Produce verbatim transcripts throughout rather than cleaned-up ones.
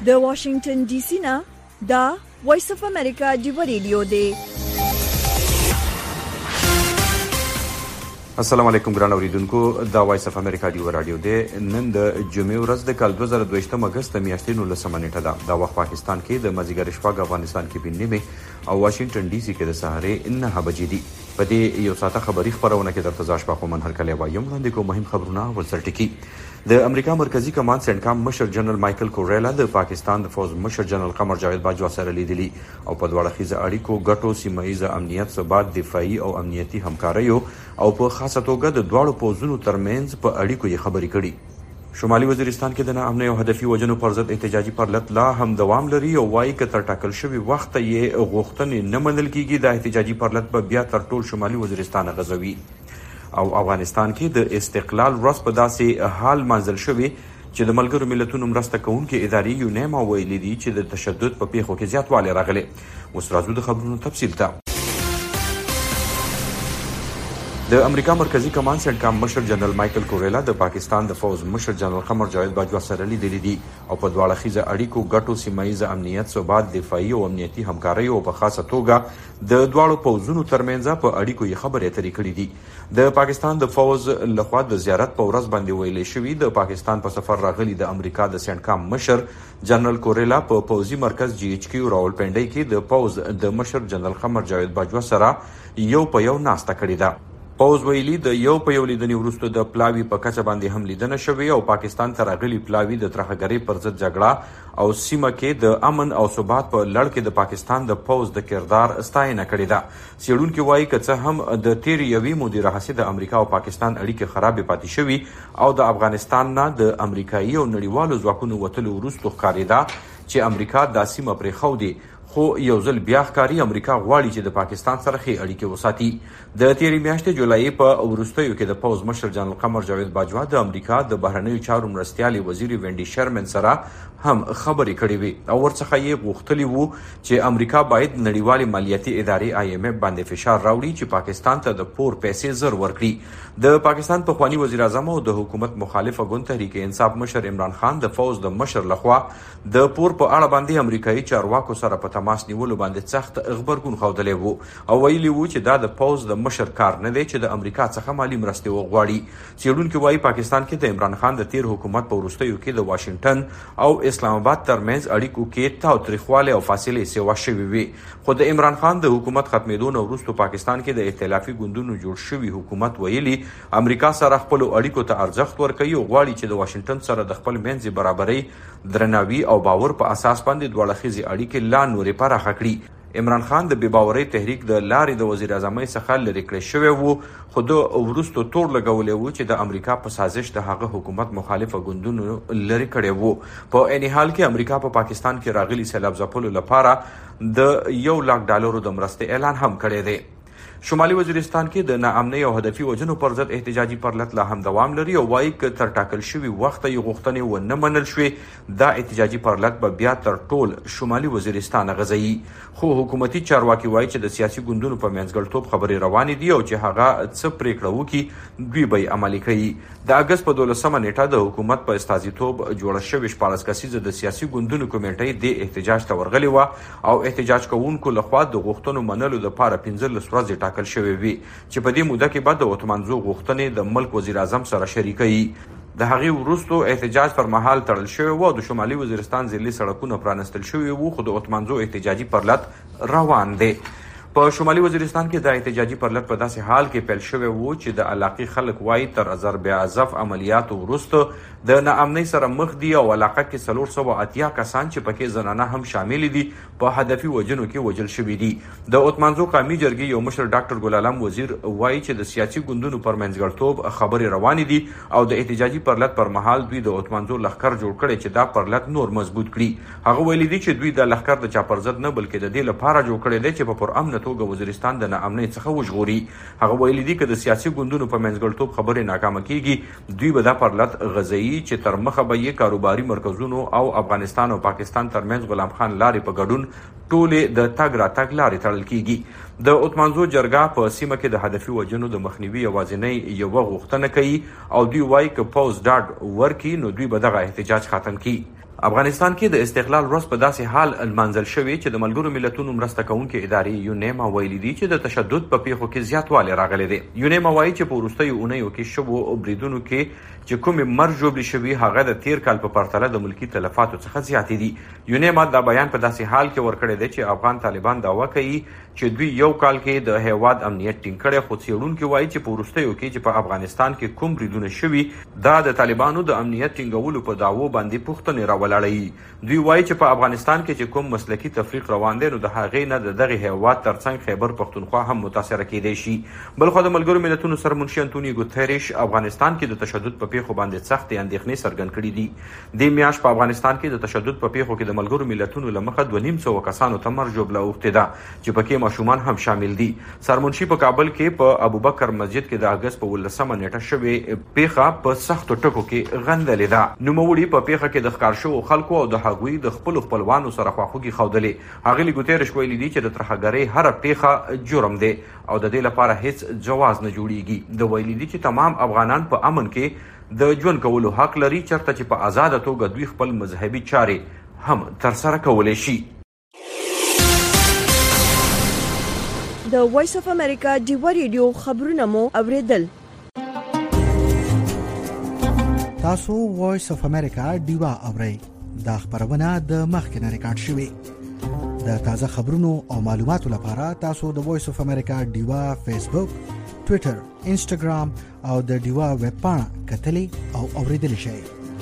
د واشنگټن ډي سي نه دا وایس اف امریکا دی ریډیو دی. السلام علیکم ګران اوریدونکو، دا وایس اف امریکا دی رادیو دی. نن د جمعې ورځ د کال دوه زره دوه اگست میاشتې نولسمه نیټه ده. دا وخت پاکستان کې د مازیګر شپږ، افغانستان کې په نیمه او واشنگټن ډي سي کې د سهارې نه بجې دي. په دې یو ساعته خبری خبرونه کې درته ځاش په کومن هر کله وایم وړاندې کوم مهم خبرونه ولسرټکی. د امریکا مرکزی کمانډ سنټکام مشر جنرال مایکل کوریلا د پاکستان د فوز مشر جنرال قمر جاوید باجوا سره لیدلی او په دواړه خیزه اړیکو ګټو، سیمایي امنیت، ثبات، دفاعي او امنیتي همکاریو او په خاصه توګه د دواړو پوځونو ترمنځ په اړیکو یې خبرې کړي. شمالي وزیرستان کې د ناامنۍ او هدفي وژنو پر ضد احتجاجي پرلط لا هم دوام لري او وایي که تر ټاکل شوي وخت یې غوښتنې نه منل کیږي، د احتجاجي پرلط به بیا تر ټول شمالي وزیرستان غځوي. او افغانستان کې د استقلال ورځ په داسې حال منځل شوی چې د ملګرو ملتونو مرسته کوونکې ادارې یونیما ویلي دي چې د تشدد په پیښو کې زیاتوالی راغلی. اوس راځو د خبرونو تفصیل ته. د امریکا مرکزی کمانډ سنټکام مشر جنرال مایکل کوریلا د پاکستان د فوز مشر جنرال قمر جاوید باجوا سره لیدلی دي او په دواړه خیزه اړیکو ګټو، سیمایي امنیت، ثبات، دفاعي او امنیتي همکارۍ او په خاصه توګه د دواړو پوځونو ترمنځ په اړیکو یې خبرې اترې کړې دي. د پاکستان د فوز لخوا د زیارت په ورځ باندې ویلې شوی د پاکستان په سفر راغلي د امریکا د سنټکام مشر جنرال کوریلا په پوځي مرکز جی ایچ کیو راولپنډۍ کې د پوز د مشر جنرال قمر جاوید باجوا سره یو په یو ناسته کړې ده. پوز ویلي د یو په یو لیدنې وروسته د پلاوي په کچه باندې هم لیدنه شوې او پاکستان ته راغلي پلاوي د ترهګرۍ پر ضد جګړه او سیمه کې د امن او ثبات په لړ کې د پاکستان د پوز د کردار ستاینه کړې ده. څېړونکي وایي که څه هم د تېرې یوې مودې راهیسې د امریکا او پاکستان اړیکې خرابې پاتې شوي او د افغانستان نه د امریکایي او نړیوالو ځواکونو وتلو وروسته ښکارېده چې امریکا دا سیمه پرېښودې، خو یو ځل بیا ښکاري امریکا غواړي چې د پاکستان سره ښې اړیکې وساتي. د تېرې میاشتې جولایي په وروستیو کې د پوز مشر جنرال قمر جاوید باجوا د امریکا د بهرنیو چارو مرستیالې وزیر وینډي شرمن سره هم خبرې کړې وي او ورڅخه یې غوښتلي وو چې امریکا باید نړیوالې مالیاتي ادارې آی ایم اف باندې فشار راوړي چې پاکستان ته د پور پیسې زر ورکړي. د پاکستان پخواني وزیر اعظم او د حکومت مخالفه ګوند تحریک انصاف مشر عمران خان د فوز د مشر لخوا د پور په اړه باندې امریکایي چارواکو سره په تماس نیولو باندې سخت غبرګون ښودلی وو او ویلي وو چې دا د پوز د مشر کار نه دی چې د امریکا څخه مالي مرستې وغواړي. څېړونکي وایي پاکستان کې د عمران خان د تیر حکومت په وروستیو کې د واشنګټن او اسلام آباد ترمنځ اړیکو کې تاوتریخوالی او فاصلې سیوا شوې وي، خو د عمران خان د حکومت ختمېدو نه وروسته پاکستان کې د ائتلافي ګوندونو جوړ شوي حکومت ویلي امریکا سره خپلو اړیکو ته ارزښت ورکوي او غواړي چې د واشنګټن سره د خپل منځي برابرۍ، درناوي او باور په اساس باندې دواړه خیزې اړیکې لا نورې پراخه کړي. عمران خان د بې باورۍ تحریک د لارې د وزیر اعظمۍ څخه لرې کړی شوی وو، خو د وروستو تور لګولی وو چې د امریکا په سازش د هغه حکومت مخالفه ګوندونو لرې کړی وو. په عین حال کې امریکا په پا پاکستان کې راغلي سیلاب ځپلو لپاره د یو لاک ډالرو د مرستې اعلان هم کړی دی. شمالي وزیرستان کې د ناامنۍ او هدفي وژنو پر ضد احتجاجي پرلط لا هم دوام لري او وایي که تر ټاکل شوي وخت یې غوښتنې ونه منل شوې، دا احتجاجي پرلط به بیا تر ټول شمالي وزیرستان غځوي. خو حکومتي چارواکي وایي چې د سیاسي ګوندونو په منځګړتوب خبرې روانې دي او چې هغه څه پریکړه وکړي دوی به یې عملي کوي. د اګست په دولسمه نیټه د حکومت په استازیتوب جوړه شوې شپاړس کسیزه د سیاسي ګوندونو کمیټۍ دې احتجاج ته ورغلې وه او احتجاج کوونکو لخوا د غوښتنو منلو لپاره پنځلس ورځې ټاکل شوې وي چې په دې موده کې به د وطمنځو غوښتنې د ملک وزیر اعظم سره شریکوي. د هغې وروستو احتجاج پر مهال تړل شوی و او د شمالي وزیرستان ځلي سړکونه پرانستل شوي وو، خو د وطمنځو احتجاجي پرلط روان دی. په شمالي وزیرستان کې د احتجاجي پرلط په داسې حال کې پیل شوی وو چې د علاقې خلک وایي تر ضرب اعظف عملیاتو وروسته د ناامنۍ سره مخ دي او علاقه کې څلور سوه اتیا کسان چې پکې زنانه هم شامل دي په هدفي وژنو کې وژل شوي دي. د وطمنځو قومي جرګې یو مشر ډاکټر ګل عالم وزیر وایي چې د سیاسي ګوندونو پر منځګړتوب خبرې روانې دي او د احتجاجي پرلط پر مهال دوی د وطمنځو لښکر جوړ کړی چې دا پرلط نور مضبوط کړي. هغه ویلي دي چې دوی دا لښکر د چا پر ضد نه بلکې د دې لپاره جوړ کړی دی چې په پرامنه توګه وزیرستان د ناامنۍ څخه وژغوري. هغه ویلي دي که د سیاسي ګوندونو په منځګړتوب خبرې ناکامه کیږي دوی به دا پرلط غځوي چې تر مخه به یې کاروباري مرکزونو او افغانستان او پاکستان ترمنځ غلام خان لارې په ګډون ټولې د تګ راتګ لارې تړل کیږي. د وطمنځو جرګه په سیمه کې د هدفي وژنو د مخنیوي یوازینۍ یوه غوښتنه کوي او دوی وایي که پوځ ډاډ ورکړي نو دوی به دغه احتجاج ختم کړي. افغانستان کې د استقلال ورځ په داسې حال لمانځل شوې چې د ملګرو ملتونو مرسته کوونکې ادارې یونیما ویلي دي چې د تشدد په پیښو کې زیاتوالی راغلی دی. یونیما وایي چې په وروستیو اونیو کې شوو بریدونو کې چې کومې مرګ ژوبلې شوي هغه د تیر کال په پرتله د ملکي تلفاتو څخه زیاتې دي. یونیما دا بیان په داسې حال کې ورکړی دی چې افغان طالبان دعوا کوي چې دوی یو کال کې د هیواد امنیت ټینګ کړی، خو څېړونکي وایي چې په وروستیو کې چې په افغانستان کې کوم بریدونه شوي دا د طالبانو د امنیت ټینګولو په دعوو باندې پوښتنې راولاړوي. دوی وایي چې په افغانستان کې چې کوم مسلکي تفریق روان دی نو د هغې نه د دغې هیواد ترڅنګ خیبر پښتونخوا هم متاثره کیدی شي. بلخوا د ملګرو ملتونو سرمنشي انټونیو ګوتریش افغانستان کې د تشدد په پیښو باندې سختې اندېښنې څرګند کړي دي. دې میاشت په افغانستان کې د تشدد په پیښو کې د ملګرو ملتونو له مخه دوه نیم سوه کسانو ته مرګ ژوبله اوښتې ده چې پکې ماشومان هم شامل دي. سرمنشي په کابل کې په ابوبکر مسجد کې د اګست په ولسمه نیټه شوې پیښه په سختو ټکو کې غندلې ده. نوموړي په پیښه کې د ښکار شوو خلکو او د هغوی د خپلو خپلوانو سره خواخوږي ښودلې. ښاغلي ګوتریش ویلي دي چې د ترهګرۍ هره پیښه جرم دی او د دې لپاره هیڅ جواز نه جوړیږي. د ویلي دي چې تمام افغانان په امن کې د ژوند کولو حق لري چرته چې په آزاده توګه دوی خپل مذهبي چارې هم ترسره کولی شي. د وایس اف امریکا ډیوا ریډیو خبرونه مو اوریدل. تاسو وایس اف امریکا ډیوا اورئ. دا خبرونه د مخکنه ریکارډ شوې. د تازه خبرونو او معلوماتو لپاره تاسو د وایس اف امریکا ډیوا فیسبوک، ټوئیټر، انسټاګرام او د ډیوا ویب پاڼه کتلی او اوریدلی شئ.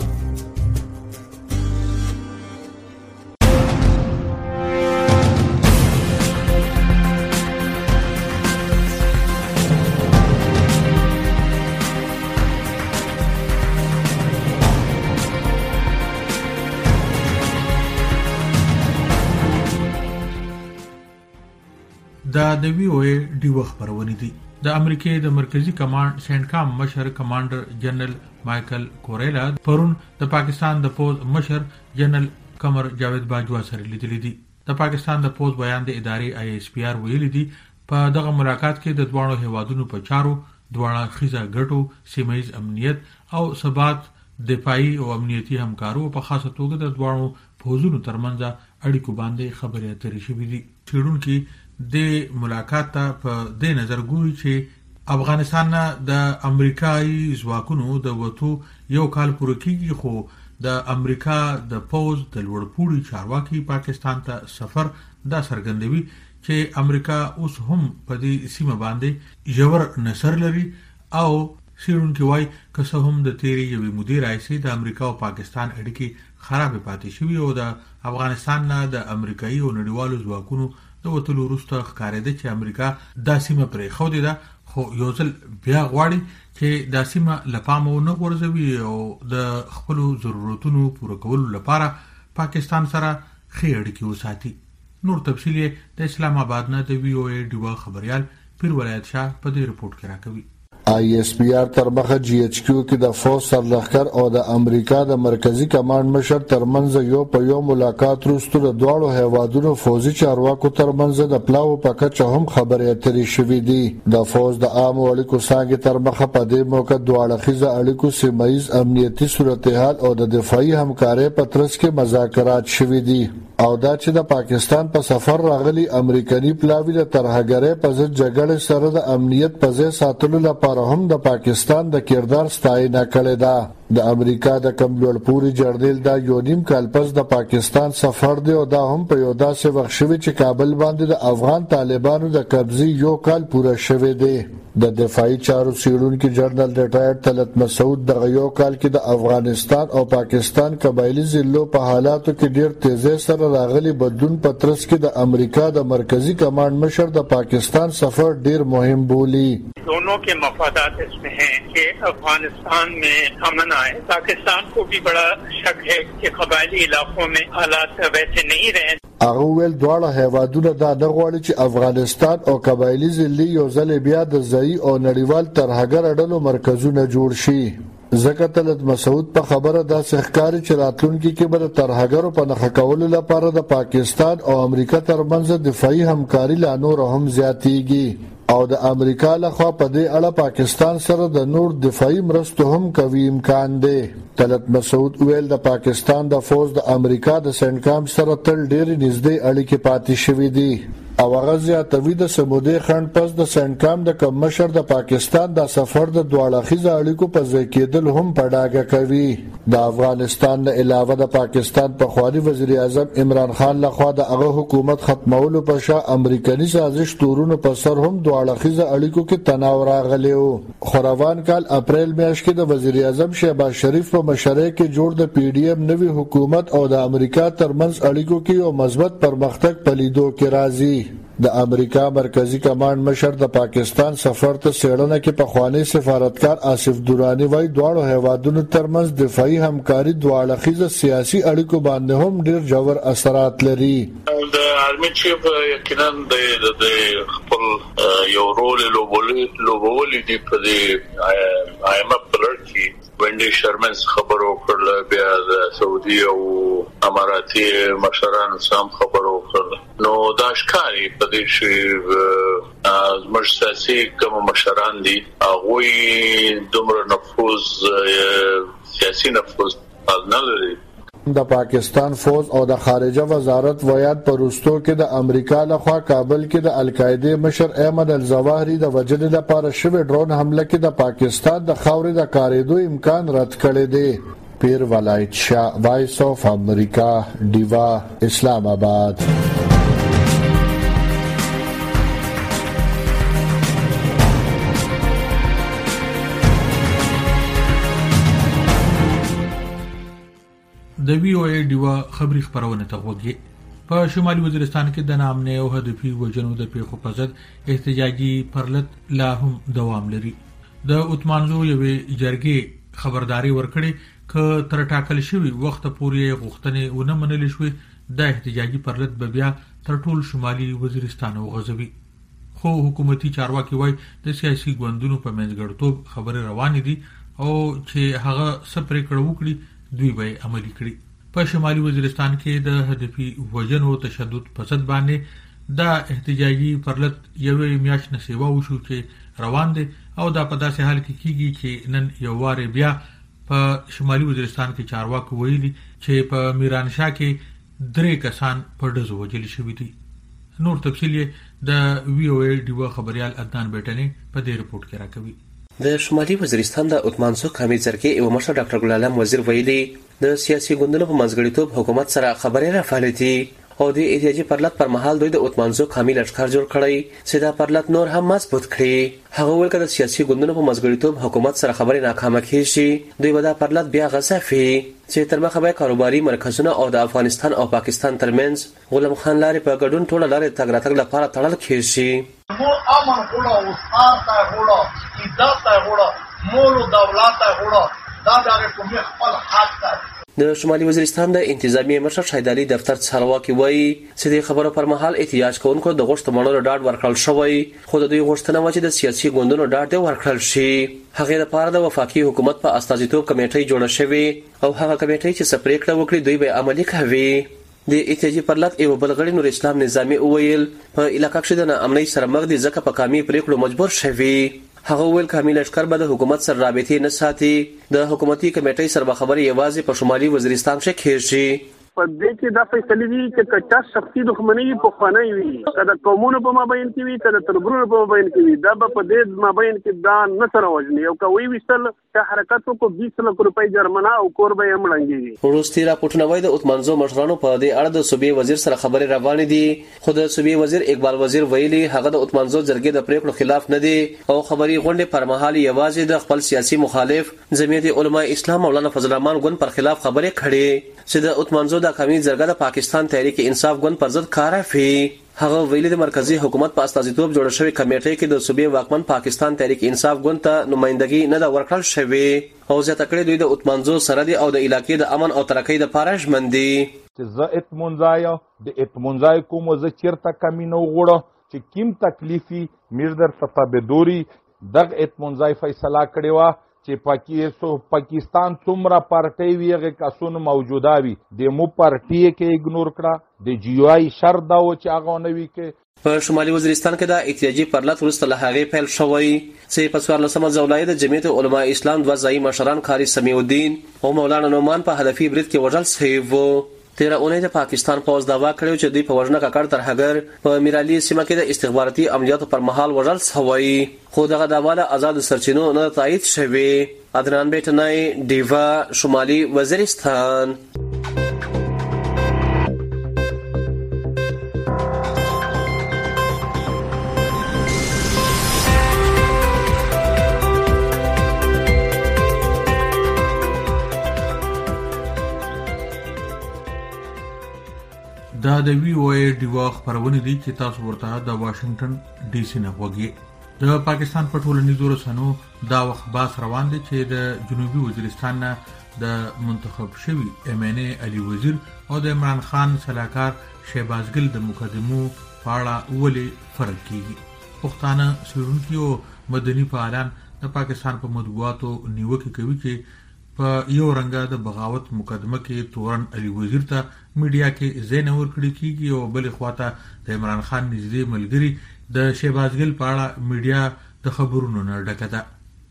دا د وی او ای ډیو خبرونه دي. د امریکای د مرکزی کمانډ سینټکام مشر کمانډر جنرال مایکل کوریلا پرون د پاکستان د پوز مشر جنرال قمر جاوید باجوا سره لیدلې دي. د پاکستان د پوز بیان د ادارې آی ایس پی آر ویلي دي په دغه ملاقات کې د دوانو هیوادونو په چارو، دوانه خیزه ګټو، سیمایي امنیت او ثبات، دفاعي او امنیتي همکارو په خاصه توګه د دوانو پوزونو ترمنځ اړیکو باندې خبرې اترې شوې دي. چېرونکي د ملاقات ته په دې نظر ګوري چې افغانستان نه د امریکایي ځواکونو د وټو یو کال پوره کیږي، خو د امریکا د پوز د لوړپوړي چارواکي پاکستان ته سفر دا څرګندوي چې امریکا اوس هم په دې سیمه باندې ژور نظر لري او سیرونکي وای که څه هم د تیری یوې مودې راځي د امریکا او پاکستان اړیکې خراب پاتې شوي او د افغانستان نه د امریکایي او نړیوالو ځواکونو د وټلو وروسته ښکارېده چې امریکا دا سیمه پرې خو ده، خو یو ځل بیا غواړي چې دا سیمه لپاره ونه غورځوي او د خپل ضرورتونو پوره کولو لپاره پاکستان سره ښې اړیکې وساتي. نور تفصیل د اسلام آباد نه د وی او ای ډیوا خبريال پیر ولایت شاه په دې رپورت کې راکوي. آئی ایس پی آر تر مخه جی ایچ کیو کې د فوج سرلښکر او د امریکا د مرکزی کمانډ مشر ترمنځ یو په یو ملاقات وروسته د دواړو هیوادونو فوجي چارواکو ترمنځ د پلاو په کچه هم خبرې اترې شوې دي. د فوج د عام اړیکو څانګې تر مخه په دې موقع دوه اړخیزه اړیکو، سیمایي امنیتي صورتحال او د دفاعي همکارۍ په ترڅ کې مذاکرات شوې دي او دا چې د پاکستان په سفر راغلي امریکایي پلاوی د ترهګرۍ په ضد جګړې سره د امنیت په ځای ساتلو لپاره هم د پاکستان د کردار ستاینه کړې ده. د امریکا د کم لوړپوړي جرنیل دا یو نیم کال پس د پاکستان سفر دی او دا هم په یو داسې وخت شوی چې کابل باندې د افغان طالبانو د قبضې یو کال پوره شوی دی. د دفاعي چارو څېړونکي جنرال ریټایرډ طلعت مسعود دغه یو کال کې د افغانستان او پاکستان قبایلي ضلعو په حالاتو کې ډېر تیزی سره راغلي بدلون په ترڅ کې د امریکا د مرکزی کمانډ مشر د پاکستان سفر ډېر مهم بولی. दोनों के मफादात इसमें हैं कि अफगानिस्तान में अमन आए. पाकिस्तान को भी बड़ा शक है कि कबायली इलाकों में हालात वैसे नहीं रहे. هغه ول دواړه هیوادونه دا نه غواړي چې افغانستان او قبایلی ضلع یو ځل بیا د ځای او نړیوال ترهګر اډلو مرکزونه جوړ شي. ځکه طلعت مسعود په خبره داسې ښکاري چې راتلونکي کې به د ترهګرو په نښه کولو لپاره د پاکستان او امریکا ترمنځ دفاعي همکاري لا نور هم زیاتیږي. او د امریکا لخوا په دې اړه پاکستان سره د نور دفاعي مرستو هم کوي امکان دی. طلعت مسعود ویل د پاکستان د فوج د امریکا د سینټکام سره تل ډېرې نږدې اړیکې پاتې شوې دي او هغه زیاتوي د سمودي خنډ پس د سینټکام د کم مشر د پاکستان د سفر د دوه اړخیزه اړیکو په ځای کېدل هم په ډاګه کوي. د افغانستان نه علاوه د پاکستان په خواري وزیر اعظم عمران خان لخوا د هغه حکومت ختمولو په شا امریکایي سازش تورونو په سر هم دوه اړخیزه اړیکو کې تناور راغلی و. خو روان کال اپریل میاشت کې د وزیر اعظم شهباز شریف په مشرۍ کې جوړ د پی ډی ایم نوي حکومت او د امریکا ترمنځ اړیکو کې یو مثبت پرمختګ په لیدو کې راځي. د امریکا مرکزی کمانډ مشر د پاکستان سفر ته څېړنه کې پخوانی سفارتکار آصف دورانی وایي دواړو هیوادونو ترمنځ دفاعي همکاري دوه اړخیزه سیاسي اړیکو باندې هم ډېر ژور اثرات لري. د آرمي چیف یقینا د خپل یو رول لوبولي دی په دې آی ایم اف په لړ کې وینډي شرمن خبرو کړل، بیا د سعودي او اماراتي مشرانو سم خبرو کړل. نو دا ښکاري په دې چې زموږ سیاسي کوم مشران دي هغوی دومره نفوذ سیاسي نفوذ نه لري. د پاکستان فوج او د خارجه وزارت ویان په روستو کې د امریکا لخوا کابل کې د القاعده مشر احمد الظواهری د وجلې لپاره شوی ډرون حمله کې د پاکستان د خاورې د کاریدو امکان رد کړی دی. پیر ولایت شاه، وایس اف امریکا، ډیوا، اسلام آباد. د وی او ای ډیوا خبري خبرونه ته وګورئ. په شمالي وزیرستان کې د نامنه او هدفي وجنو د پیښو په ضد احتجاجي پرلط لا هم دوام لري. د اتمانزو یوې جرګې خبرداري ورکړي ک تر ټاکل شوی وخت پورې غوښتنې ونه منل شوې د احتجاجي پرلط به بیا تر ټول شمالي وزیرستان وغځوي. خو حکومتي چارواکي وایي د سیاسي ګوندونو په منځګړتوب خبرې روانې دي او چې هغه سپری کړه وکړي دوی به عملي کړي. په شمالي وزیرستان کې د هدفي وجنو تشدد په ضد باندې د احتجاجي پرلط یوې میاشت نه سیوا وشو چې روان دي او دا په داسې حال کې کیږي چې نن یو واره بیا په شمالي وزیرستان کې چارواکي ویلي چې په میرانشاه کې درې کسان په ډزو وژل شوي دي. نور تفصیل د وی او ای ډیوا خبريال عدنان بیٹنی په دې رپورت کې راکوي. د شمالي وزیرستان د اتمانسو قومي جرګې یو مشر ډاکټر ګل عالم وزیر ویلي د سیاسي ګوندونو په منځګړیتوب حکومت سره خبرې راغلې دي او د احتجاجي پرلط پر مهال دوی د اتمانسو قومي لښکر جوړ کړی چې دا پرلط نور هم مضبوط کړي. هغه ویل چې د سیاسي ګوندونو په منځګړیتوب حکومت سره خبرې ناکامه کیږي دوی به دا پرلط بیا غځوي چې تر مخه به کاروباري مرکزونه او د افغانستان او پاکستان ترمنځ غلام خان لارې په ګډون ټوله لارې تګ راتګ لپاره تړل کیږي. مو امن غوړه او سار ته غوړه عزت ته غوړه مول دولت ته غوړه دا د کومي خپل حق ته. د شمالي وزیرستان د انتظامی مشر شهید علي دفتر چارواکي وایي چې د خبرو پر مهال احتجاج کوونکو د غوښتنو منلو ډاډ ورکړل شوی خو د دوی غوښتنه و چې د سیاسي ګوندونو ډاډ ورکړل شي. هغه لپاره د وفاقي حکومت په استازیتوب کمیټې جوړه شوې او هغه کمیټې چې سپریکړه وکړي دوی به عملي کوي. د احتجاجي پرلط یو بلغړي نور اسلام نظامی وویل په علاقې کې د ناامنۍ سره مخ دي ځکه په قومي پریکړو مجبور شوي. هغه ویل کامل لشکر به د حکومت سره رابطې نه ساتي. د حکومتي کمیټې سره خبرې یوازې په شمالي وزیرستان کې کېږي. په دې کې دا فیصله دي چې کچا شخصي دښمنۍ په خواني وي کله قومونو په مابین کې وي کله تربرونو په مابین کې وي دا په دې مابین کې دا نه سره وژني او کوي وصل چې حرکتو کو بیس لک روپۍ جرمنه او کور به یمړنګي. وروستي راپورټونه وايي د اتمانزو مشرانو په دې اړه د صوبې وزیر سره خبرې روانې دي خو د صوبې وزیر اقبال وزیر ویلي هغه د اتمانزو جرګې د پریکړو خلاف نه دي او خبري غونډې پر مهال یوازې د خپل سیاسي مخالف جمعیت علماء اسلام مولانا فضل الرحمن ګوند پر خلاف خبرې کړې چې د اتمانزو د قومي جرګه د پاکستان تحریک انصاف ګوند پر ضد کار کوي. هغه ویلي د مرکزی حکومت په استازیتوب جوړ شوی کمیټې کې د صوبې واکمن پاکستان تحریک انصاف ګوند ته نمائندګي نه دا ورکړل شوی او زیاته کړې دوی د اتمانزو سره دي او د علاقې د امن او ترقۍ لپاره ژمن دي. چې زه اتمنځای د اتمنځای کوم زه چیرته کمی نه وغوړم چې کیم تکلیفي میردر فتابدوري دغه اتمنځای فیصله کړې و چې پاکستان څومره پارټۍ وي هغه کسونه موجوده وي د مو پارټۍ کې اګنور کړه د جی او آی شر دا و چې هغه نه وي کې. په شمالي وزیرستان کې د احتجاجي پرلط وروسته له هغې پیل شوی چې په څوارلسمه زولایي د جمعیت علماء اسلام دوه ځایي مشران قاري سمیع الدین او مولانا نعمان په هدفي برید کې وژل شوي وو. تیره اونۍ د پاکستان پوځ دعوا کړې چې دوی په وژنه ککړ ترهګر په میرالي سیمه کې د استخباراتي عملیاتو پر مهال وژل شوی، خو دغه دعوا له آزادو سرچینو نه تایید شوې. عدنان بیٹنای، ډیوا، شمالي وزیرستان. دا د وی او ای ډیوا خبرونه دي چې تاسو ورته د واشنگټن ډي سي نه وګورئ. د پاکستان په ټولنیزو رسنیو دا وخت باس روان دي چې د جنوبي وزیرستان نه د منتخب شوی ایم ان ای علي وزیر او د عمران خان سلاکار شهباز ګل د مقدمو په اړه ولې فرق کیږي. پښتانه څېړونکي او مدني فعالان د پاکستان په مطبوعاتو نیوکه کوي چې په یو رنګه د بغاوت مقدمه کې تورن علي وزیر ته میډیا کې ځای نه ورکړل کیږي او بل خواته د عمران خان نږدې ملګری د شهباز ګل په اړه میډیا د خبرونو نه ډکه ده.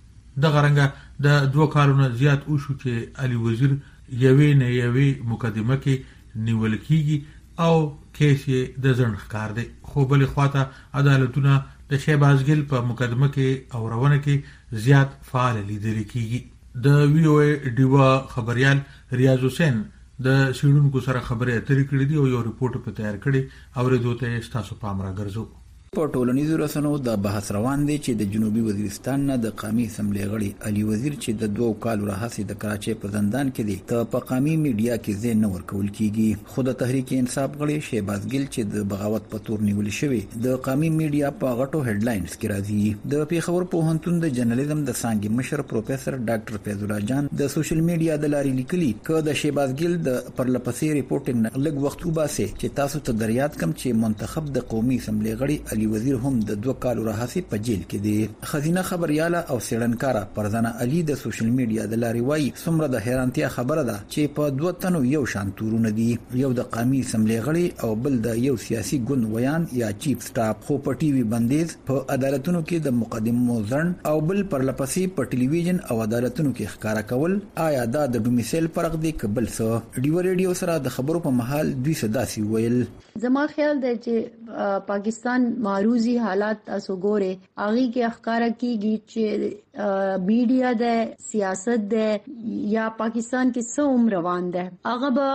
دغه رنګه د دوه کالونو زیات وشو چې علي وزیر یوې نه یوې مقدمه کې نیول کیږي او کیس یې د ځنډ ښکار دی، خو بل خواته عدالتونه د شهباز ګل په مقدمه کې اورونه کې زیات فعال لیدل کیږي. د وی او ای ډیوا خبريال ریاض حسین د سیډونکو سره خبرې اترې کړې دي او یو ریپورت په تیار کړي او ورته تاسو پام راګرځو. په ټولنیزو رسنیو د بحث روان دی چې د جنوبي وزیرستان نه د قومي اسمبلی غړي علي وزیر چې د دوه کالو راهیسې د کراچۍ په زندان کې دی ته په قومي میډیا کې ځای نه ورکول کیږي. خو د تحریک انصاف غړي شهباز ګل چې د بغاوت په تور نیول شوی د قومي میډیا په غټو هډلاینز کې راځي. د پیښور پوهنتون د جرنالیزم د څانګې مشر پروفیسور ډاکټر فیض الله جان د سوشل میډیا د لارې لیکلي ک د شهباز ګل د پرلپسې ریپورټینګ لږ وخت وباسي چې تاسو ته دریاد کم چې منتخب د قومي اسمبلی غړي وزیر هم د دوه کالو راهیسې په جیل کې دی. خزینه خبرياله او سیړنکاره پرزنه علي د سوشل میډیا د لارې وایي څومره د حیرانتیا خبره ده چې په دوه تنو یو شان تورونه دي، یو د قومي اسمبلی غړي او بل د یو سیاسي ګوند ویان یا چیف سټاپ، خو په ټي وي بندیز په عدالتونو کې د مقدمو ځند او بل پرلپسې په ټلویزیون او عدالتونو کې ښکارا کول. آیا دا د ډومیسایل فرق دی که بل څه؟ ډیو ریډیو سره د خبرو په محل دوی صداسي ویل. زما خیال دی چې پاکستان معروضی حالات تاسو ګوره اغي کې اخکارا کیږي چې میډیا د سیاست د یا پاکستان کې څو عمر روان ده هغه به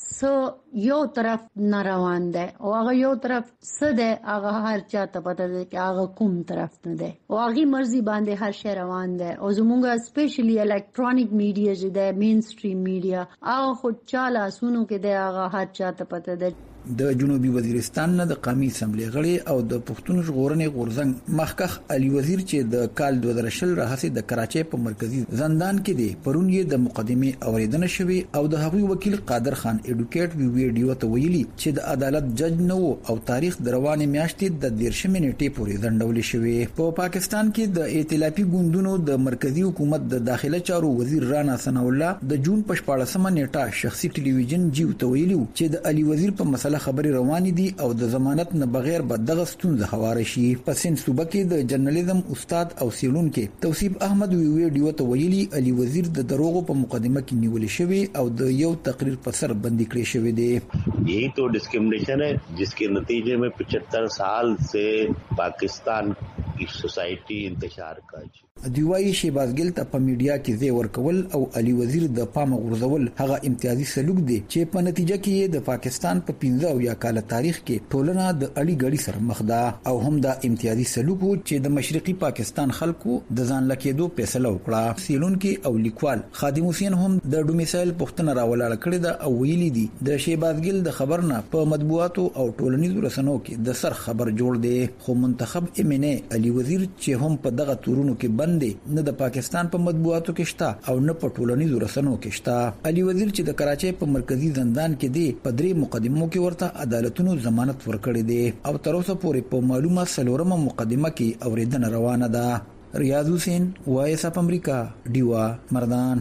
څو یو طرف نه روان ده او هغه یو طرف څه ده هغه هر چا ته پته ده چې هغه کوم طرف نه ده او هغه مرزي باندې هر شی روان ده. او زمونږه سپیشلی الکترونیک میډیا چې ده مین سټریم میډیا هغه خود چاله سونو کې ده هغه هر چا ته پته ده. د جنوبي وزیرستان نه د قومي اسمبلی غړي او د پښتون ژغورنې غورځنګ مخکخ علي وزیر چې د کال دوه زره شل راهیسې د کراچۍ په مرکزی زندان کې دی پرون یې د مقدمې اوریدنه شوې او د هغوی وکیل قادر خان ایډوکیټ وی ویډیو ته ویلي چې د عدالت جج نه وو او تاریخ د روانې میاشتې د دیرشمې نیټې پورې ځنډولې شوې. په پاکستان کې د ائتلافي ګوندونو د مرکزی حکومت د داخله چارو وزیر رانا ثنا الله د جون په شپاړسمه نیټه شخصي ټلویزیون جیو ته ویلي چې د علي وزیر په مسله خبري روانې دي او د ضمانت نه بغیر به دغه ستونزه هواره شي. په سند صوبه کې د جرنالیزم استاد او سیړونکو توصیف احمد وی ویډیو ته ویلي علي وزیر د دروغو په مقدمه کې نیول شوی او د یو تقریر په سر بندي کړی شوی دی. یہی تو ڈسکریمنیشن ہے جس کے نتیجے میں پچہتر سال سے پاکستان کی سوسائٹی انتشار کا دیوای شهباز ګل ته په میډیا کې ځای ورکول او علي وزیر د پامه غورځول هغه امتیازي سلوک دی چې په نتیجه کې د پاکستان په پنځه او یا کال تاریخ کې ټولنه د اړي غړي سره مخ ده او هم دا امتیازي سلوک چې د مشرقي پاکستان خلکو د ځان لکېدو فیصله وکړه. سیلونکي او لیکوال خادم حسین هم د ډومیسایل پښتنه راولاړ کړی دا او ویلي دي د شهباز ګل د خبرنه په مطبوعاتو او ټولنیزو رسنیو کې د سر خبر جوړ دی. خو منتخب ایم ان ای علي وزیر چې هم په دغه تورونو کې بند نه د پاکستان په مطبوعاتو کې شته او نه په ټولنیزو رسنیو کې شته. علي وزیر چې د کراچۍ په مرکزی زندان کې دی په درې مقدمو کې ورته عدالتونو ضمانت ورکړی دی او تر اوسه پورې په معلومه سلورمه مقدمه کې اوریدنه روانه ده. ریاض حسین وایس اپ امریکا ډیوا مردان.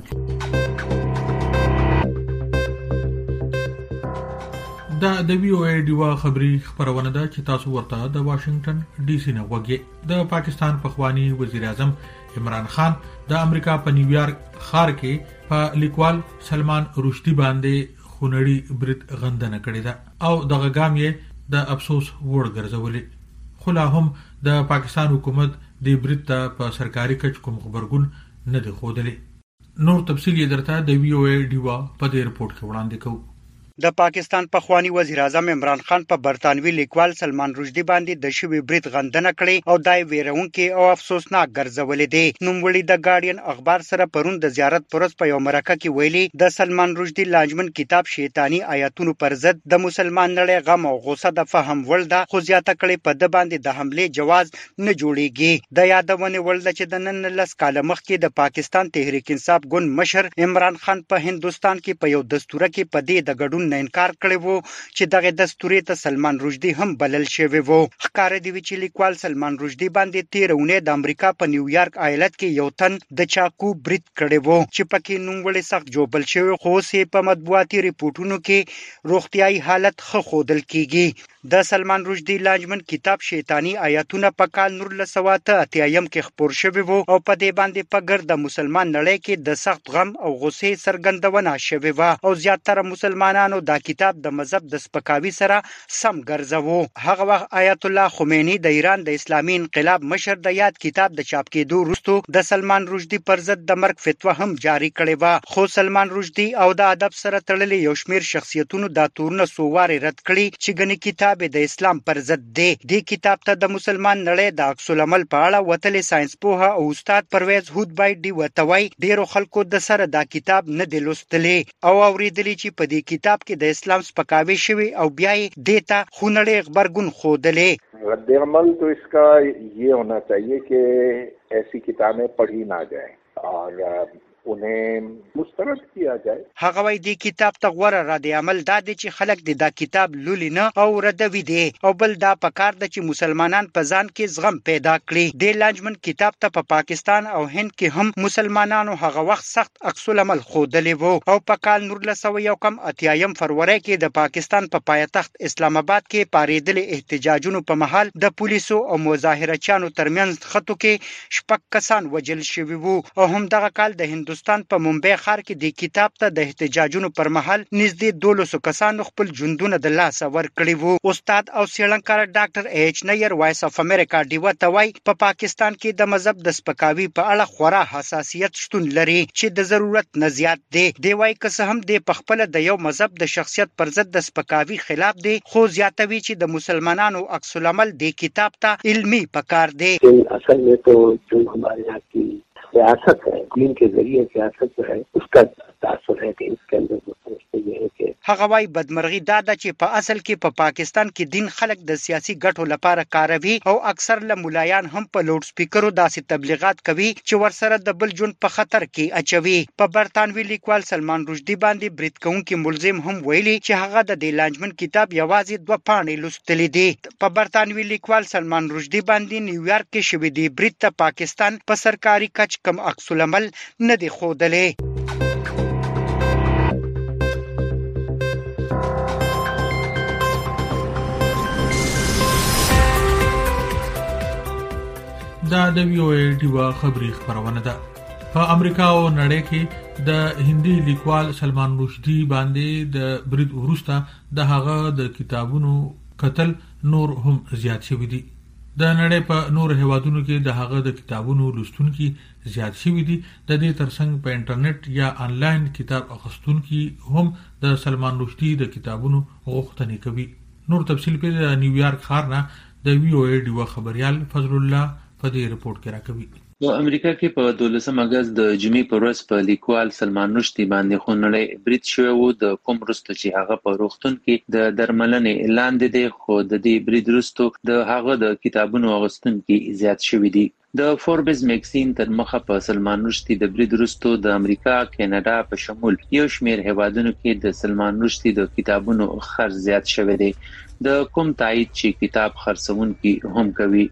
دا د وی او ای ډیوا خبری خبرونه ده چې تاسو ورته د واشنگټن ډي سي نه وګورئ. د پاکستان پخوانی وزیر اعظم عمران خان د امریکا په نیویارک ښار کې په لیکوال سلمان رشدي باندې خونړی برید غندنه کړې ده او دغه ګام یې د افسوس وړ ګرځولې. خو لا هم د پاکستان حکومت د برید ته په سرکاري کچ کوم خبرګون نه دی ښودلی. نور تفصیل یې درته د وی او ای ډیوا په دې رپورټ کې وړاندې کوو. د پاکستان پخوانی وزیر اعظم عمران خان په برتانوي لیکوال سلمان رشدي باندې د شوی برید غندنه کړې او دای ویرونکي او افسوسناک ګرځولې دي. نوموړي د ګارډین اخبار سره پرون د زیارت پرز په یو مرکه کې ویلي د سلمان رشدي لانجمن کتاب شیطانی آیاتونو پر ضد د مسلمان نړۍ غم او غوسه د فهم ول ده، خو زیاته کړې په د باندې د حمله جواز نه جوړیږي. د یادونه ول چې د نن لس کال مخکې د پاکستان تحریک انصاف ګوند مشر عمران خان په هندستان کې په یو دستور کې په دې د ګډون نه انکار کړی وو چې دغه دستوري ته سلمان رشدي هم بلل شوی وو. ښکار دی چې لیکوال سلمان رشدي باندې تیرونه د امریکا په نیویارک ایالت کې یو تن د چاکو برید کړی وو چې پکې نوموړی سخت جوبل شوی، خو سه په مطبوعاتي ریپورتونو کې روغتيایي حالت ښه ښودل کیږي. د سلمان رشدي لانجمن کتاب شیطانی آیاتونه په کال نولس سوه اته اتیا کې خپور شوی وو او په دې باندې په ګرد مسلمان نړۍ کې د سخت غم او غصې سرګندونه شوی و او زیاتره مسلمانانو دا کتاب د مذهب د سپکاوي سره سم ګرځاوه. هغه وخت آیت الله خمینی د ایران د اسلامي انقلاب مشر د یاد کتاب د چاپ کېدو وروسته د سلمان رشدي پر ضد د مرګ فتوا هم جاری کړې و، خو سلمان رشدي او د ادب سره تړلې یو شمېر شخصیتونو دا تورونه سوواري رد کړي چې ګنې کتاب د اسلام پر ضد دی. دې کتاب ته د مسلمان نړۍ د عکس العمل په اړه وتلې ساينس پوها او استاد پرویز هودبای دی وتوي ډیرو خلکو د سره دا کتاب نه دی لوستلې او اوریدلې چې په دې کتاب کې د اسلام سپکاوي شوی او بیا یې دیتا خونړی خبرګون خودلې. रद्द अमल तो इसका ये होना चाहिए कि ऐसी किताबें पढ़ी ना जाए और उन्हें मुस्तरद किया जाए. هغه وای دی کتاب ته غوړه را دی عمل دا دی چې خلک د دا کتاب لولي نه او ردوي دي او بل دا پکار د چې مسلمانان په ځان کې زغم پیدا کړي. د لانجمن کتاب ته په پاکستان او هند کې هم مسلمانانو هغه وخت سخت عکس العمل خودلې وو او په کال نولس سوه یو کم اتیایم فروری کې د پاکستان په پا پایتخت اسلام آباد کې پاریدلې احتجاجونو په محل د پولیسو او مظاهرچیانو ترمنځ خطو کې شپږ کسان وجل شوي وو او هم دغه کال د هند هندستان په ممبئی ښار کې د کتاب ته د احتجاجونو پر مهال نږدې دولسو کسانو خپل ژوندونه د لاسه ورکړي وو. استاد او څېړنکار ډاکټر ایچ نیر وایس اف امریکا ډیوا ته وایي په پاکستان کې د مذهب د سپکاوي په اړه خورا حساسیت شتون لري چې د ضرورت نه زیات دی. دی وایي که څه هم د پخپله د یو مذهب د شخصیت پر ضد د سپکاوي خلاف دی، خو زیاتوي چې د مسلمانانو عکس العمل د کتاب ته علمي پکار دی. اصل میں تو جو ہمارے یہاں کی سیاست ہے، دین کے ذریعے سیاست جو ہے اس کا تاثر ہے کہ اس کے اندر وہ سمجھتے یہ ہے کہ هغه وايي بدمرغي دا ده چې په اصل کې په پا پاکستان کې دین خلک د سیاسي ګټو لپاره کاروي او اکثر له مولایان هم په لوډ سپیکرو داسې تبلیغات کوي چې ورسره د بل ژوند په خطر کې اچوي. په برتانوي لیکوال سلمان رشدي باندې برید کوونکي ملزم هم ویلي چې هغه د دې لانجمن کتاب یوازې دوه پاڼې لوستلې دي. په برتانوي لیکوال سلمان رشدي باندې نیویارک کې شوی دی برید ته پاکستان په سرکاري کچ کم عکس العمل نه دی ښودلی. دا د وی او ای ډیوا خبری خبرونه ده. په امریکا او نړۍ کې د هندي لیکوال سلمان رشدي باندې د برید وروسته د هغه د کتابونو قتل نور هم زیات شوی دي. د نړۍ په نور هیوادونو کې د هغه د کتابونو لوستونکي زیات شوی دي. د دې ترڅنګ په انټرنیټ یا انلاین کتاب اخیستونکي هم د سلمان رشدي د کتابونو غوښتنه کوي. نور تفصیل په نیویارک ښار نه د وی او ای ډیوا خبريال فضل الله په دې رپورت کې راکوي. په امریکا کې په دولسم اگست د جمعې پر ورځ په لیکوال سلمان رشدي باندې خونړی برید شوی و، د کوم وروسته چې هغه په روغتون کې د درملنې لاندې دی، خو د دې برید وروسته د هغه د کتابونو اخیستونکي زیات شوي دي. د فوربس میگزین تر مخه په سلمان رشدي د برید وروسته د امریکا، کاناډا په شمول یو شمېر هیوادونو کې د سلمان رشدي د کتابونو خرڅ زیات شوی دی. د کوم تایید چې کتاب خرڅونکي هم کوي.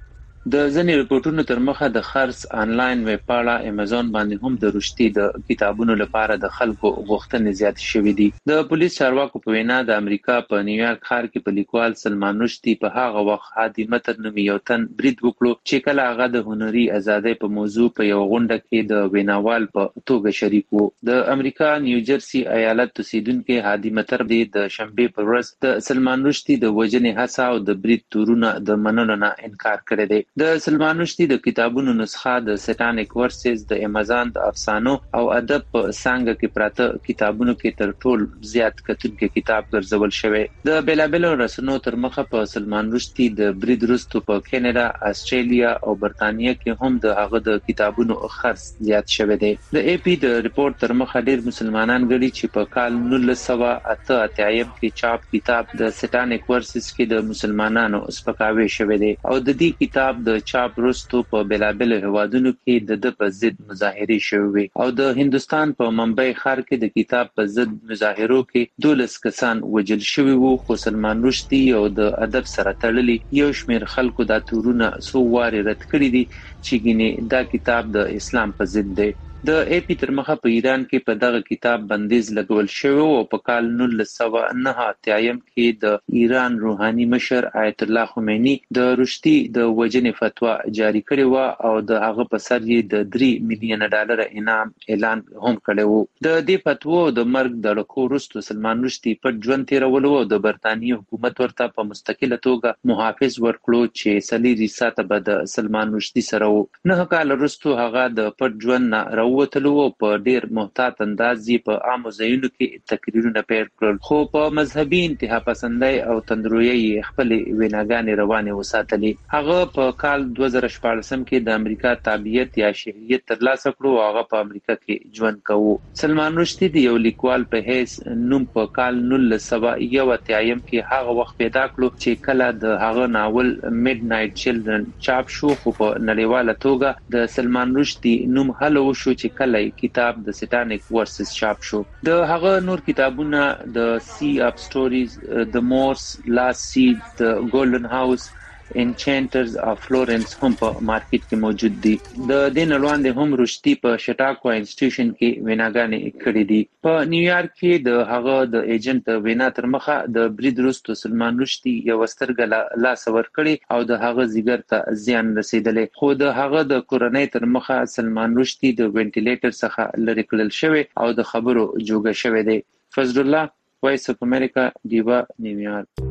د ځینې رپورټونو تر مخه د خرڅ آنلاین ویب پاڼه امازون باندې هم د رشتي د کتابونو لپاره د خلکو غوښتنې زیات شوې دي. د پولیس چارواکو په وینا د امریکا په نیویارک ښار کې په لیکوال سلمان رشدي په هغه وخت هادي متر نومي یو تن برید وکړو چې کله هغه د هنري ازادۍ په موضوع په یو غونډه کې د ویناوال په توګه شریک وو. د امریکا نیوجرسي ایالت اوسیدونکو هادي متر د شنبه پر ورځ د سلمان رشدي د وژنې هڅه او د برید تورونه د منلو نه انکار کړی دی. د سلمان رشدي د کتابونو نسخه د سټانیک ورسز د امازون د افسانو او ادب په څنګه کې پراته کتابونو کې تر ټول زیات کتونکو کتاب ګرځول شوی. د بیلابل رسنو تر مخه په سلمان رشدي د برید وروسته په کینیډا، استرالیا او برتانیې کې هم د هغه د کتابونو خرڅ زیات شوی دی. د ای پی د ریپورت تر مخه ډیر مسلمانان غړي چې په کال نولس سوه اته اتیا کې چاپ کتاب د سټانیک ورسز کې د مسلمانانو سپکاوی شوی دی او د دې کتاب د چاپ وروسته په بیلابل هوادونو کې د د په ضد مظاهرې شوې او د هندستان په ممبئی ښار کې د کتاب په ضد مظاهرو کې دولس کسان وژل شوي وو. خو سلمان رشدي او د ادب سره تړلي یو شمېر خلکو دا تورونه څو وارې رد کړي دي چې ګینه دا کتاب د اسلام په ضد دی. د ای پی تر مخه په ایران کې په دغه کتاب بندیز لګول شوی او په کال نولس سوه نه اتیا کې د ایران روحاني مشر آیت الله خمینی د رشدي د وژنې فتوا جاری کړې و او د هغه په سر یې د درې میلیون ډالر انعام اعلان هم کړی و. د دې فتوا د مرګ د لکو وروسته سلمان رشدي په ژوند تیرولو او د برتانیې حکومت ورته په مستقله توګه محافظ ورکړو چې سلیری ساته به د سلمان رشدي سره و. نه کال وروسته هغه د پټ ژوند نه وتلو په ډیر محتاط انداز په عامو ځایونو کې تقریرونه پیل کړل خو په مذهبي انتها پسندۍ او تندرویي خپل ویناګانې روانې وساتلې. هغه په کال دوه زره شپاړس کې د امریکا تابعیت یا شهریت ترلاسه کړو او هغه په امریکا کې ژوند کوي. سلمان رشدي د یو لیکوال په حیث نوم په کال نولس سوه یو اتیا کې هغه وخت پیدا کړو چې کله د هغه ناول میډ نایټ چلډرن چاپ شو خو په نړیواله توګه د سلمان رشدي نوم هلو شو چې کله کتاب د سټانیک ورسز چاپ شو. د هغه نور کتابونه د سی اپ سټوریز، د مورس لاست سید، د ګولډن هاوس، انچینټرز اف فلورنس هم په مارکیټ کې موجود دي. د دې نړوان هم رشدي په شټاکو انسټیټیوشن کې ویناګانې کړې دي. په نیویارک کې د هغه د ایجنټ وینا تر مخه د برید وروسته سلمان رشدي یو سترګه لاس ورکړي او د هغه ځیګر ته زیان رسیدلی خو د هغه د کورنۍ تر مخه سلمان رشدي د وینټیلیټر څخه لرې کړل شوی او د خبرو جوګه شوی دی. فضل الله، وایس اف امریکا، ډیوا، نیویارک.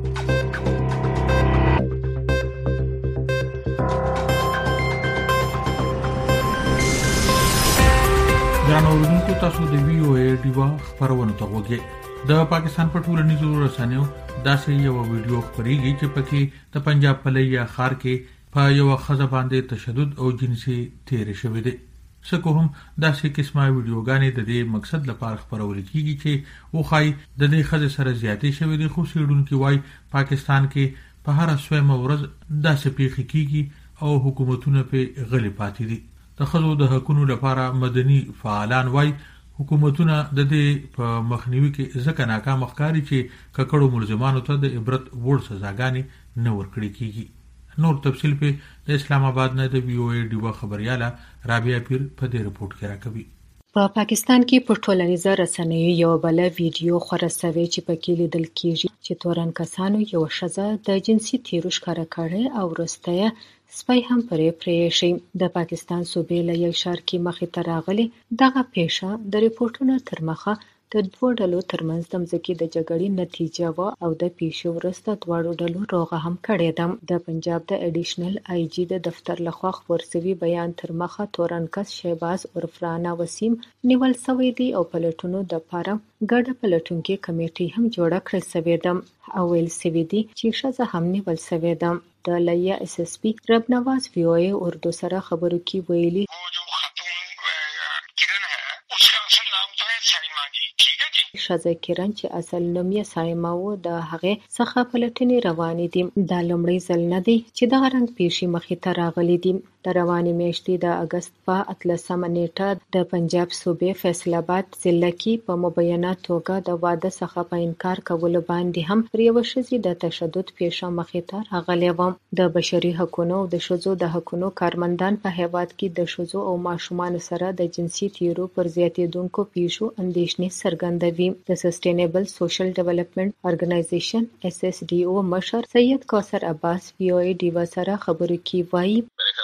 ګرانو اوریدونکو، تاسو د وی او ای ډیوا خبرونه ته وګورئ. د پاکستان په ټولنیزو رسنیو داسې یو ویډیو خبرېږي چې پکې د پنجاب په لیا ښار کې په یو ښځه باندې تشدد او جنسي تیر شوی دی. څکه هم داسې قسمه ویډیوګانې د دې مقصد لپاره خبرول کیږي چې وخای د دې ښځې سره زیاتې شوی دي. خو سیډونکو وايي پاکستان کې په هر څومره ورځ داسې پیښې کیږي او حکومتونه په غلي پاتې دي. د ښځو د حقوقو لپاره مدني فعالان وايي حکومتونه د دې په مخنیوي کې ځکه ناکام ښکاري چې ککړو ملزمانو ته د عبرت وړ سزاګانې نه ورکړي کیږي. نور تفصیل په د اسلام آباد نه د وی او ای ډیوا خبرياله رابعه پیر په دې رپورت کې راکوي. په پاکستان کې په ټولنیزو رسنیو یو بل ویډیو خبره سوي چې پکې لیدل کیږي چې تورن کسانو یو ښځه د جنسي تیروش ښکاره کړي او وروسته سپی هم پرې پرې شي. د پاکستان صوبې له یو ښار کې مخې ته راغلي دغه پیښه د ریپورتونو تر مخه د دوه ډلو ترمنځ د مځکې د جګړې نتیجه و او د پیښې وروسته دواړو ډلو روغه هم کړې ده. د پنجاب د اډیشنل آی جی د دفتر لخوا خپور شوي بیان تر مخه تورنکس شهباز عرف رانا وسیم نیول شوی دی او پلټونو د پاره ګډه پلټونکې کمیټې هم جوړه کړې شوې ده او ویل شوی دی چې ښځه هم نیول شوې ده. د لیا ایس ایس پی رب نواز وی او ای اردو سره خبرو کې ویلي شذا کیرن چې اصل نوم یې سایما و د هغې څخه پلټنې روانې دي. دا لومړی ځل نه دی چې دغه رنګ پیښې مخې ته راغلي دي. د روانې میاشتې د اګست په اتلسمه نیټه د پنجاب صوبې فیصل آباد ضلع کې په مبینه توګه د واده څخه په انکار کولو باندې هم پر یوه ښځې د تشدد پیښه مخې ته راغلې وه. د بشري حقونو او د ښځو د حقونو کارمندان په هیواد کې د ښځو او ماشومانو سره د جنسي تیرو پر زیاتېدونکو پیښو اندېښنې څرګندوي. د سسټینیبل سوشل ډیولپمنټ ارګنایزیشن ایس ایس डी او مشر سید کوثر عباس وی او ای ډیوا سره خبرو کې وایي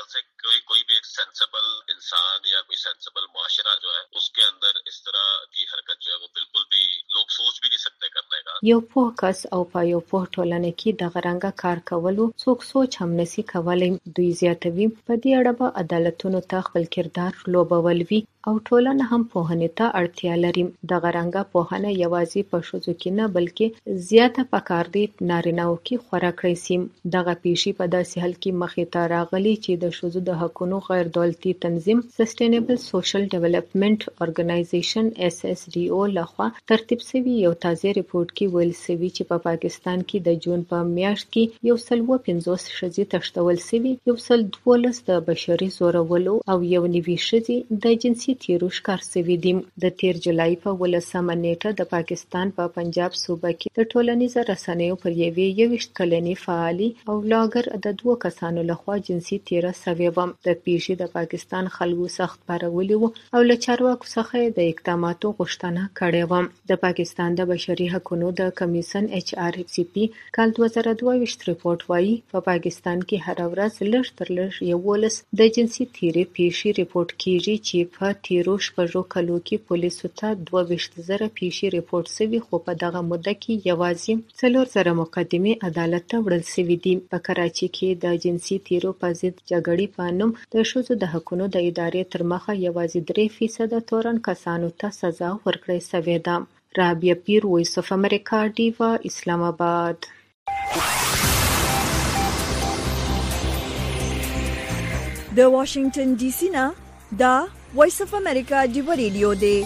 कोई कोई भी एक सेंसिबल इंसान या कोई सेंसिबल मुआशरा जो है उसके अंदर इस तरह की हरकत जो है वो बिल्कुल भी लोग सोच भी नहीं सकते करने का. یو پوه کس او په یو پوه ټولنه کې دغه رنګه کار کولو څوک سوچ هم نشي کولی. دوی زیاتوي په دې اړه به عدالتونو ته خپل کردار لوبول وي او ټولنه هم پوهنې ته اړتیا لري. دغه رنګه پوهنه یوازې په ښځو کې نه بلکې زیاته پکار دی نارینه‌و کې خورا کړی سي. دغه پیښې په داسې حال کې مخې ته راغلي چې د ښځو د حقونو غیر دولتي تنظیم سسټینیبل سوشل ډیولپمنټ ارګنایزیشن ایس ایس डी او لخوا ترتیب شوی یو تازه ریپورت کې ویل شوی چې په پاکستان کې د جون په میاشت کې یو سل اووه پنځوس ښځې تښتول شوي، یو سل دولس د بشري زورولو او یو نوي ښځې د جنسي تیرو ښکار شوي دي. د تیر جولای په ولسمه نیټه د پاکستان په پنجاب صوبه کې د ټولنیزو رسنیو پر یوې یوویشت کلنې فعالي او بلاګر د دوو کسانو لخوا جنسي تیره شوې وه. د پیښې د پاکستان خلکو سخت پارولي وو او له چارواکو څخه د اقداماتو غوښتنه کړې وه. د پاکستان د بشري حقونو د کمیسن ایچ آر سی پی کال دوه زره دوه ویشت ریپورت وایي په پاکستان کې هر ورځ لږ تر لږ یولس د جنسي تیرې پیښې ریپورت کیږي چې په تیرو شپږو کلو کې پولیسو ته دوه ویشت زره پیښې ریپورت شوي، خو په دغه موده کې یوازې څلور زره مقدمې عدالت ته وړل شوي دي. په کراچۍ کې د جنسي تیرو په ضد جګړې په نوم د ښځو د حقونو د ادارې تر مخه یوازې درې فیصده تورن کسانو ته سزا ورکړې شوې ده. رابعه پیر، وایس اف امریکا، ډیوا، اسلام آباد. د واشنگټن ډي سي نه دا وایس اف امریکا ډیوا ریډیو دی.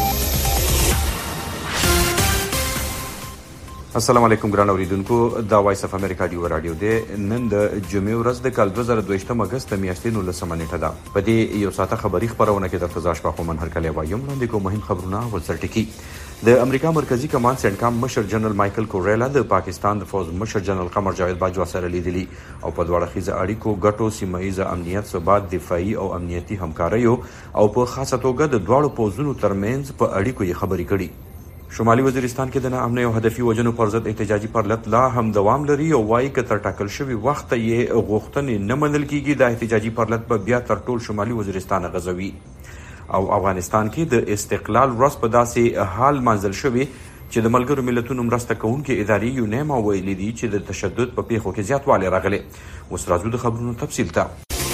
السلام علیکم ګران اوریدونکو، دا وایس اف امریکا ډیوا رادیو دی. نن د جمعې ورځ د کال دوه زره دویشتم اګست د میاشتې نولسمه نیټه ده. په دې یو ساعته خبري خبرونه کې د فضا شپه خو منهر کلی وایم. وړاندې کوم مهم خبرونه ولسر ټکی. د امریکا مرکزی کمانډ سینټکام مشر جنرال مایکل کوریلا د پاکستان د فوج مشر جنرال قمر جاوید باجوا سره لیدلی او په دواړه خیزه اړیکو ګټو سیمایي امنیت ثبات دفاعي او امنیتي همکاریو او په خاصه توګه د دواړو پوځونو ترمنځ په اړیکو یې خبرې کړي. شمالي وزیرستان کې د ناامنۍ او هدفي وجنو پر ضد احتجاجي پرلط لا هم دوام لري او وايي که تر ټاکل شوي وخت یې غوښتنې نه منل کیږي د احتجاجي پرلط به بیا تر ټول شمالي وزیرستان غځوي. او افغانستان کې د استقلال ورځ په داسې حال منځل شوی چې د ملګرو ملتونو مرسته کوونکې ادارې یونیما ویلي دي چې د تشدد په پیښو کې زیاتوالی راغلی. اوس راځو د خبرونو تفصیل ته.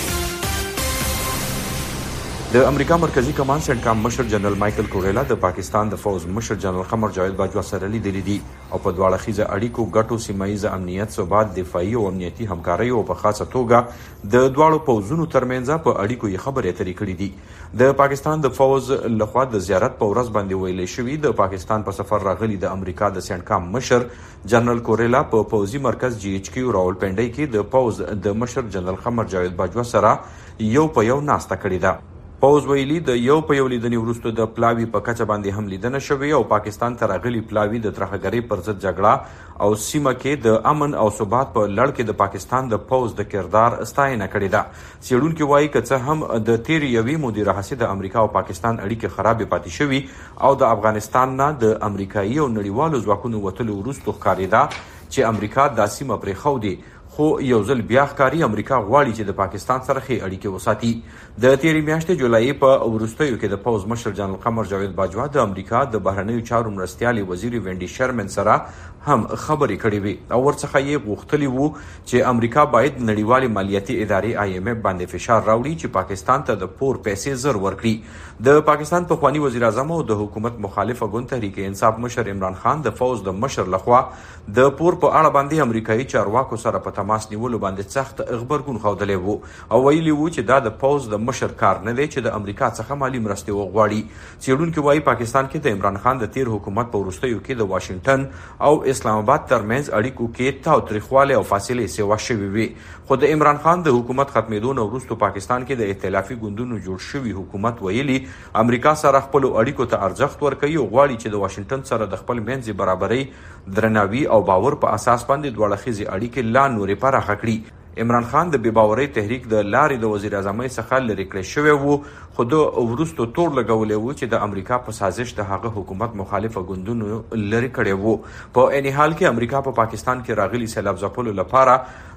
د امریکا مرکزی کمانډ سینټکام مشر جنرال مایکل کوریلا د پاکستان د فوج مشر جنرال قمر جاوید باجوا سره لیدلي دي او په دواړه خیزه اړیکو ګټو سیمایي امنیت ثبات دفاعي او امنیتي همکاریو په خاصه توګه د دواړو پوځونو ترمنځ په اړیکو یې خبرې اترې کړې دي. د پاکستان د فوج لخوا د زیارت په ورځ باندې ویلې شوې د پاکستان په سفر راغلي د امریکا د سینټکام مشر جنرال کوریلا په پوځي مرکز جی ایچ کیو راولپنډۍ کې د پوځ د مشر جنرال قمر جاوید باجوا سره یو په یو ناسته کړې ده. پوز ویلي د یو په یو لیدنې وروسته د پلاوي په کچه باندې هم لیدنه شوې او پاکستان ته راغلي پلاوي د ترهګرۍ پر ضد جګړه او سیمه کې د امن او ثبات په لړ کې د پاکستان د پوز د کردار ستاینه کړې ده. څېړونکي وایي که څه هم د تېرې یوې مودې راهیسې د امریکا او پاکستان اړیکې خرابې پاتې شوي او د افغانستان نه د امریکایي او نړیوالو ځواکونو وتلو وروسته ښکارېده چې امریکا دا سیمه پرېښودې، خو یو ځل بیا ښکاري امریکا غواړي چې د پاکستان سره ښې اړیکې وساتي. د تېرې میاشتې جولای په وروستیو کې د پوځ مشر جنرال قمر جاوید باجوا د امریکا د بهرنیو چارو مرستیالې وزیر وینډي شرمن سره هم خبرې کړې وې او ورڅخه یې غوښتلي وو چې امریکا باید نړیوالې مالیاتي ادارې آی ایم اف باندې فشار راوړي چې پاکستان ته د پور پیسې زر ورکړي. د پاکستان پخوانی وزیر اعظم او د حکومت مخالفه ګوند تحریک انصاف مشر عمران خان د فوج د مشر لخوا د پور په اړه باندې امریکایي چارواکو سره په تماس نیولو باندې سخت غبرګون ښودلی وو او ویلي وو چې دا د پوز د مشر کار نه دی چې د امریکا څخه مالي مرستې وغواړي. څېړونکي وایي پاکستان کې د عمران خان د تیر حکومت په وروستیو کې د واشنګټن او اسلام آباد ترمنځ اړیکو کې تاوتریخوالی او فاصلې سیوا شوي وي، خو د عمران خان د حکومت ختمېدو نه وروستو پاکستان کې د ائتلافي ګوندونو جوړ شوي حکومت ویلي امریکا سره خپلو اړیکو ته ارزښت ورکوي او غواړي چې د واشنګټن سره د خپل منځي برابرۍ، درناوي او باور په اساس باندې دواړه ښځې اړیکې لا نورې پراخه کړي. عمران خان د بې باورۍ تحریک د لارې د وزیر اعظمۍ څخه لرې کړی شوی وو، خو د وروستو تور لګولی وو چې د امریکا په سازش د هغه حکومت مخالفه ګوندونو لرې کړی وو. په عین حال کې امریکا په پا پاکستان کې راغلي سیلاب ځپلو لپاره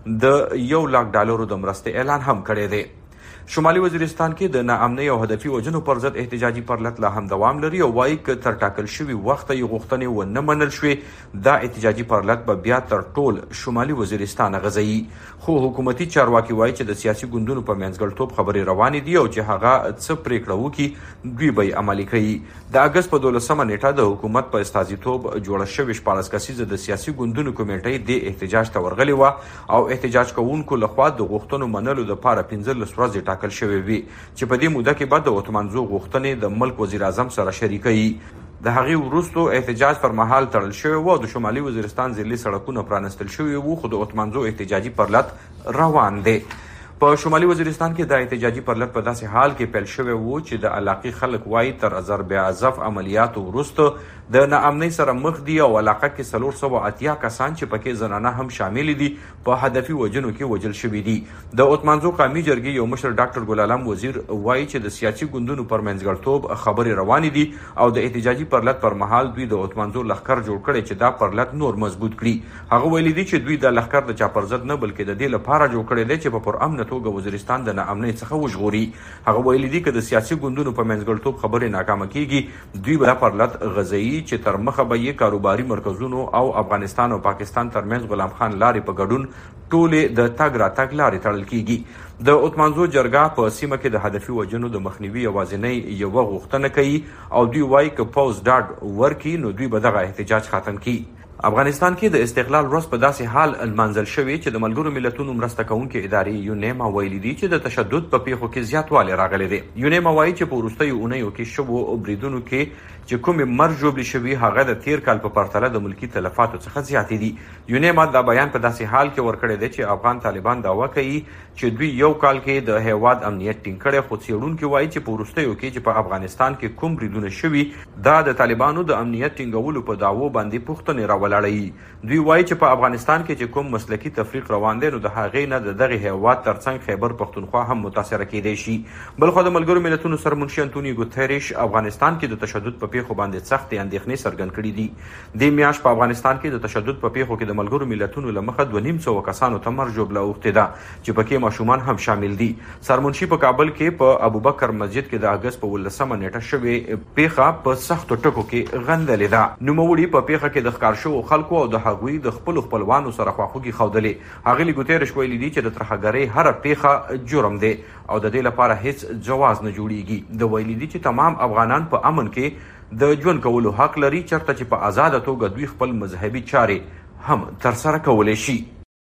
د یو لاک ډالرو د مرستې اعلان هم کړی دی. شمالي وزیرستان کې د ناامنۍ او هدفي وژنو پر ضد احتجاجي پرلط لا هم دوام لري او وایي که تر ټاکل شوي وخته یې غوښتنې ونه منل شوې دا احتجاجي پرلط به بیا تر ټول شمالي وزیرستان غځوي. خو حکومتي چارواکي وایي چې د سیاسي ګوندونو په منځګړتوب خبرې روانې دي او چې هغه څه پریکړه وکړي دوی به یې عملي کوي. د اګست په دولسمه نیټه د حکومت په استازیتوب جوړه شوې شپاړس کسیزه د سیاسي ګوندونو کمیټۍ د احتجاج ته ورغلې وه او احتجاج کوونکو لخوا د غوښتنو منلو دپاره پنځلس ورځې ټاکل شوې وي چې په دې موده کې به د وطمنځو غوښتنې د ملک وزیر اعظم سره شریکوي. د هغې وروستو احتجاج پر مهال تړل شوی و او د شمالي وزیرستان ضلعي سړکونه پرانستل شوي وو، خو د وطمنځو احتجاجي پرلط روان دی. په شمالي وزیرستان کې د احتجاجي پرلط په داسې حال کې پیل شوی وو چې د علاقې خلک وایي تر ضربعضف عملیاتو وروسته د ناامنۍ سره مخ دي او علاقه کې څلور سوه اتیا کسان چې پکې زنانه هم شامل دي په هدفي وژنو کې وژل شوي دي. د اوتمانزو قومي جرګې یو مشر ډاکټر ګل عالم وزیر وایي چې د سیاسي ګوندونو پر منځګړتوب خبرې روانې دي او د احتجاجي پرلط پر مهال دوی د اوتمانزو لښکر جوړ کړی چې دا پرلط نور مضبوط کړي. هغه ویلي دي چې دوی دا لښکر د چا پر ضد نه بلکې د دې لپاره جوړ کړی دی چې په پرامنه توګه وزیرستان د ناامنۍ څخه وژغوري. هغه ویلي دي که د سیاسي ګوندونو په منځګړتوب خبرې ناکامه کیږي دوی به دا پرلط غځوي چې تر مخه یې کاروباري مرکزونو او افغانستان او پاکستان ترمنځ غلام خان لارې په ګډون ټولې د تګ راتګ لارې تړل کیږي. د اوتمانزو جرګه په سیمه کې د هدفي وژنو د مخنیوي یوازینۍ یوه غوښتنه کوي او دوی وایي که پوز ډاډ ورکړي نو دوی به دغه احتجاج ختم کړي. افغانستان کې د استقلال ورځ په داسې حال لمانځل شوې چې د ملګرو ملتونو مرسته کوونکې ادارې یونیما ویلي دي چې د تشدد په پیښو کې زیاتوالی راغلی دی. یونیما وایي چې په وروستیو اونیو کې شوو بریدونو کې چې کومې مر ژوبلې شوي هغه د تیر کال په پرتله د ملکي تلفاتو څخه زیاتې دي. یونیما دا بیان په داسې حال کې ورکړی دی چې افغان طالبان دعوا کوي چې دوی یو کال کې د هیواد امنیت ټینګ کړی، خو څېړونکي وایي چې په وروستیو کې چې په افغانستان کې کوم بریدونه شوي دا د طالبانو د امنیت ټینګولو په دعوو باندې پوښتنې راولاړوي. دوی وایي چې په افغانستان کې چې کوم مسلکي تفریق روان دی نو د هغې نه د دغې هیواد ترڅنګ خیبر پښتونخوا هم متاثره کیدی شي. بلخوا د ملګرو ملتونو سرمنشي انتوني ګوتریش افغانستان کې د تشدد په پیښو باندې سختې اندېښنې څرګند کړي دي. دې میاشت په افغانستان کې د تشدد په پیښو کې د ملګرو ملتونو له مخه دوه نیم سوه کسانو ته مر ژوبله اوښتې ده چې پکې ماشومان هم شامل دي. سرمنشي په کابل کې په ابوبکر مسجد کې د اګست په ولسمه نیټه شوې پیښه په سختو ټکو کې غندلې ده. نوموړي په پیښه کې د ښکار شوو خلکو او د هغوی د خپلو خپلوانو سره خواخوږي ښودلې. ښاغلي ګوتریش ویلي دي چې د ترهګرۍ هره پیښه جرم دی او د دې لپاره هیڅ جواز نه جوړیږي. د ویلي دي چې تمام افغانان په امن کې د ژوند کولو حق لري چرته چې په آزاده توګه دوی خپل مذهبي چارې هم ترسره کولی شي.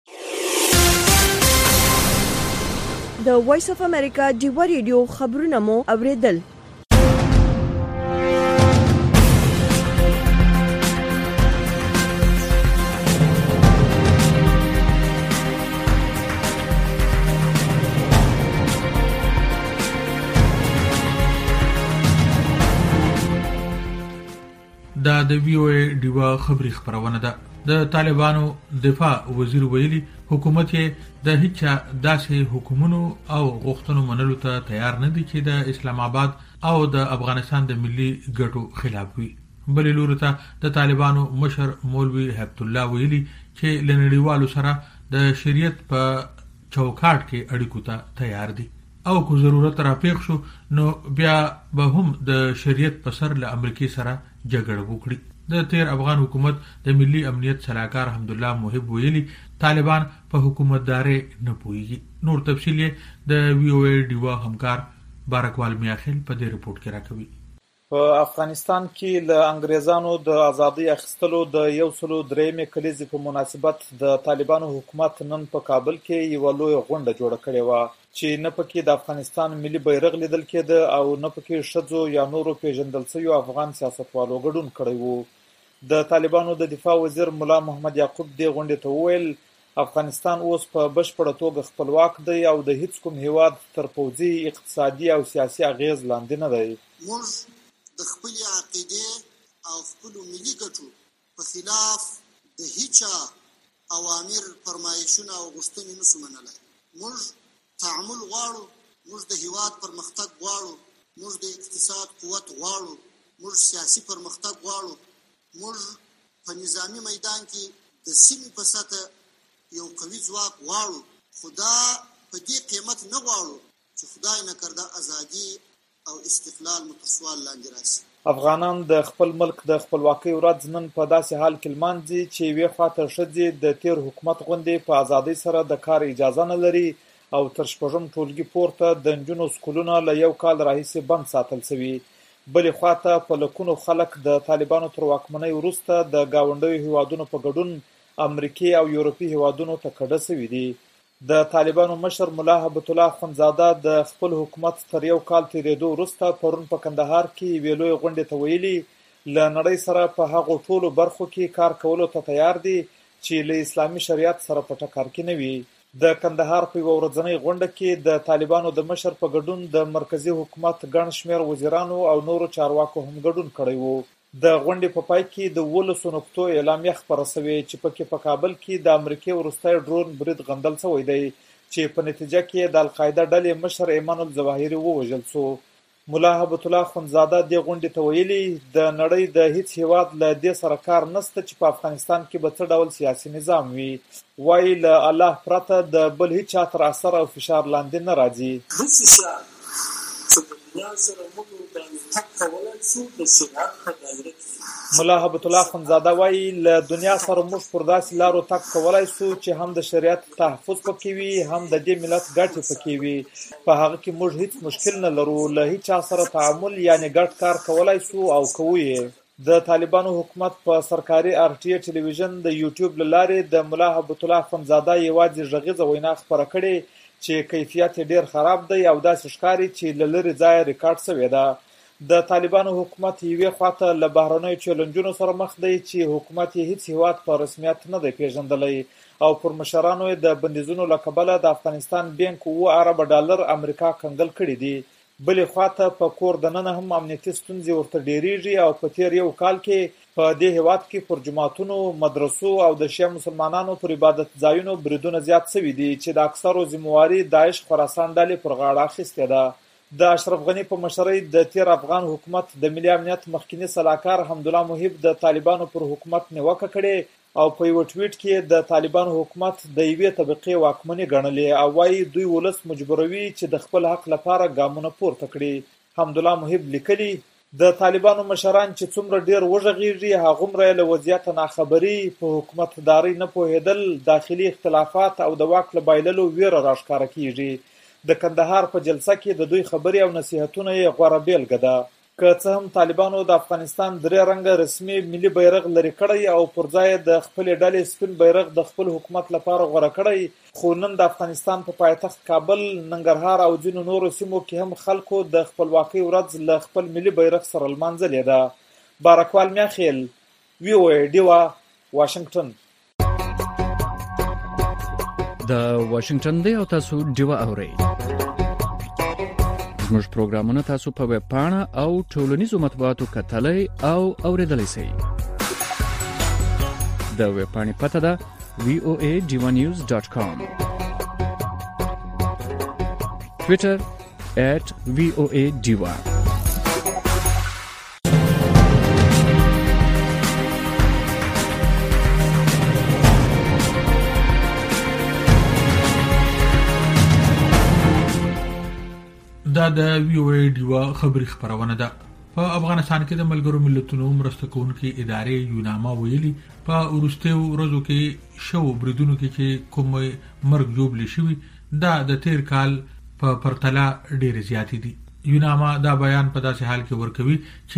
د وایس اف امریکا ډیوه ریډیو خبرونه مو اوریدل. دا د وی او ای ډیوا خبري خبرونه ده. د طالبانو دفاع وزیر ویلي حکومت یې د هیڅ داسې حکومتونو او غوښتنو منلو ته تیار نه دي چې د اسلام آباد او د افغانستان د ملي ګټو خلاف وي. بلې لوري ته د طالبانو مشر مولوي هبت الله ویلي چې له نړیوالو سره د شریعت په چوکاټ کې اړیکو ته تیار دي او کو ضرورت راپېښ شو نو بیا به هم د شریعت په سر له امریکای سره جګړه وکړي. د تیر افغان حکومت د ملي امنیت صلاحکار حمدالله محب ویلي طالبان په حکومتداري نه پوهیږي. نور تفصیل د وی او ای ډیوا همکار بارکوال میاخیل په دې رپورت کې راکوي. په افغانستان کې له انګریزانو د ازادۍ اخیستلو د یو سلو درېیمې کلیزې په مناسبت د طالبانو حکومت نن په کابل کې یوه لویه غونډه جوړه کړې وه چې نه پکې د افغانستان ملي بیرغ لیدل کېده او نه پکې ښځو یا نورو پیژندل شویو افغان سیاستوالو ګډون کړی و. د طالبانو د دفاع وزیر ملا محمد یعقوب دې غونډې ته وویل افغانستان اوس په بشپړه توګه خپلواک دی او د هیڅ کوم هیواد تر پوځي اقتصادي او سیاسي اغیز لاندې نه دی. موږ د خپلې عقیدې او خپلو ملي ګټو په خلاف د هیچا اوامر فرمایشونه او غوښتنې نشو منلی. موږ تعامل غواړو، موږ د هیواد پرمختګ غواړو، موږ د اقتصاد قوت غواړو، موږ سیاسي پرمختګ غواړو، موږ په نظامی میدان کې د سیمې په سطح یو قوي ځواک غواړو، خو دا په دې قیمت نه غواړو چې خدای نکرده ازادي او استقلال مو تر سوال لاندې راشي. افغانان د خپل ملک د خپلواکۍ ورځ نن په داسې حال کې لمانځي چې یوې خواته ښځې د تیر حکومت غوندې په ازادۍ سره د کار اجازه نه لري او تر شپږم ټولګي پورته د نجونو سکولونه له یو کال راهیسې بند ساتل شوي. بلې خواته په لکونو خلک د طالبانو تر واکمنۍ وروسته د ګاونډیو هیوادونو په ګډون امریکې او یورپي هیوادونو ته کډه شوي دي. د طالبانو مشر ملا هبت الله اخندزاده د خپل حکومت تر یو کال تېرېدو وروسته پرون په کندهار کې یوې لویې غونډې ته ویلي له نړۍ سره په هغو ټولو برخو کې کار کولو ته تیار دي چې له اسلامي شریعت سره په ټکر کې نه وي. د کندهار په یوه ورځنۍ غونډه کې د طالبانو د مشر په ګډون د مرکزي حکومت ګڼ شمېر وزیرانو او نورو چارواکو هم ګډون کړی و. د غونډې په پای کې د ولسو نقطو اعلامیه خپره شوې چې پکې په کابل کې د امریکې وروستی ډرون برید غندل شوی دی چې په نتیجه کې د القاعده ډلې مشر ایمان الظواهري ووژل شو. ملا هبت الله اخندزاده دې غونډې ته ویلي د نړۍ د هیڅ هیواد له دې سره کار نشته چې په افغانستان کې به څه ډول سیاسي نظام وي. وایي له الله پرته د بل هیچا تر اثر او فشار لاندې نه راځي. ملا هبت الله اخندزاده وایي له دنیا سره موږ پر داسې لارو تګ کولی شو چې هم د شریعت تحفظ پکې وي هم د دې ملت ګټې پکې وي. په هغه کې موږ هیڅ مشکل نه لرو، له هیچا سره تعامل یعنې ګډ کار کولی شو او کوو یې. د طالبانو حکومت په سرکاري آر ټي ای ټلویزیون د یوټیوب له لارې د ملا هبت الله اخندزاده یوازې غږیزه وینا خپره کړې چې کیفیت ډیر خراب دی او داسې ښکاري چې له لرې ځایه ریکارډ شوې ده. د طالبانو حکومت یوې خواته له بهرنیو چیلنجونو سره مخ دی چې حکومت یې هیڅ هیواد په رسمیت نه دی پیژندلی او پر مشرانو یې د بندیزونو له کبله د افغانستان بینک اووه اربه ډالر امریکا کنګل کړي دي. بلې خواته په کور دننه هم امنیتي ستونزې ورته ډیریږي او په تیر یو کال کې په دې هیواد کې پر جماعتونو، مدرسو او د شیعه مسلمانانو پر عبادت ځایونو بریدونه زیات شوي دي چې د اکثرو ذمهواري داعش خراسان ډلې پر غاړه اخیستې ده. د اشرف غني په مشرۍ د تیر افغان حکومت د ملي امنیت مخکنی سلاکار حمدالله محب د طالبانو پر حکومت نیوکه کړې او په یو ټویټ کې د طالبانو حکومت د یوې طبقې واکمني ګڼلې او وایي دوی ولس مجبوروي چې د خپل حق لپاره ګامونه پورته کړي. حمدالله محب لیکلي د طالبانو مشران چې څومره ډیر وږغیږي هغومره له وضعیت ناخبري، په حکومتدارۍ نه پوهېدل، داخلي اختلافات او د واک له بایللو ویره راښکاره کیږي. د کندهار په جلسه کې د دوی خبرې او نصیحتونه یې غوره بیلګه ده. که څه هم طالبانو د افغانستان درې رنګه رسمي ملي بیرغ لرې کړی او پر ځای د خپلې ډلې سپین بیرغ د خپل حکومت لپاره غوره کړی، خو نن د افغانستان په پایتخت کابل، ننګرهار او ځینو نورو سیمو کې هم خلکو د خپلواکۍ ورځ له خپل ملي بیرغ سره لمانځلې ده. بارکوال میاخیل، وی او ای ډیوا، واشنگټن. د واشنگټن دی او تاسو ډیوا اورئ. زموږ پروګرامونه تاسو په ویب پاڼه او ټولنیزو مطبوعاتو کتلای او اوریدلای شئ. د ویب پاڼې پته ده وی او ای ډیوا نیوز ډاټ کام. ټویټر ایٹ وی او ای ډیوا. دا د وی او ای ډیوا خبري خبرونه ده. په افغانستان کې د ملګرو ملتونو مرسته کوونکې ادارې یوناما ویلي په وروستیو ورځو کې شو بریدونو کې چې کوم مرګ جوړ شوی دا د تیر کال په پرتله ډېر زیات دي. یوناما دا بیان په داسې حال کې ورکوي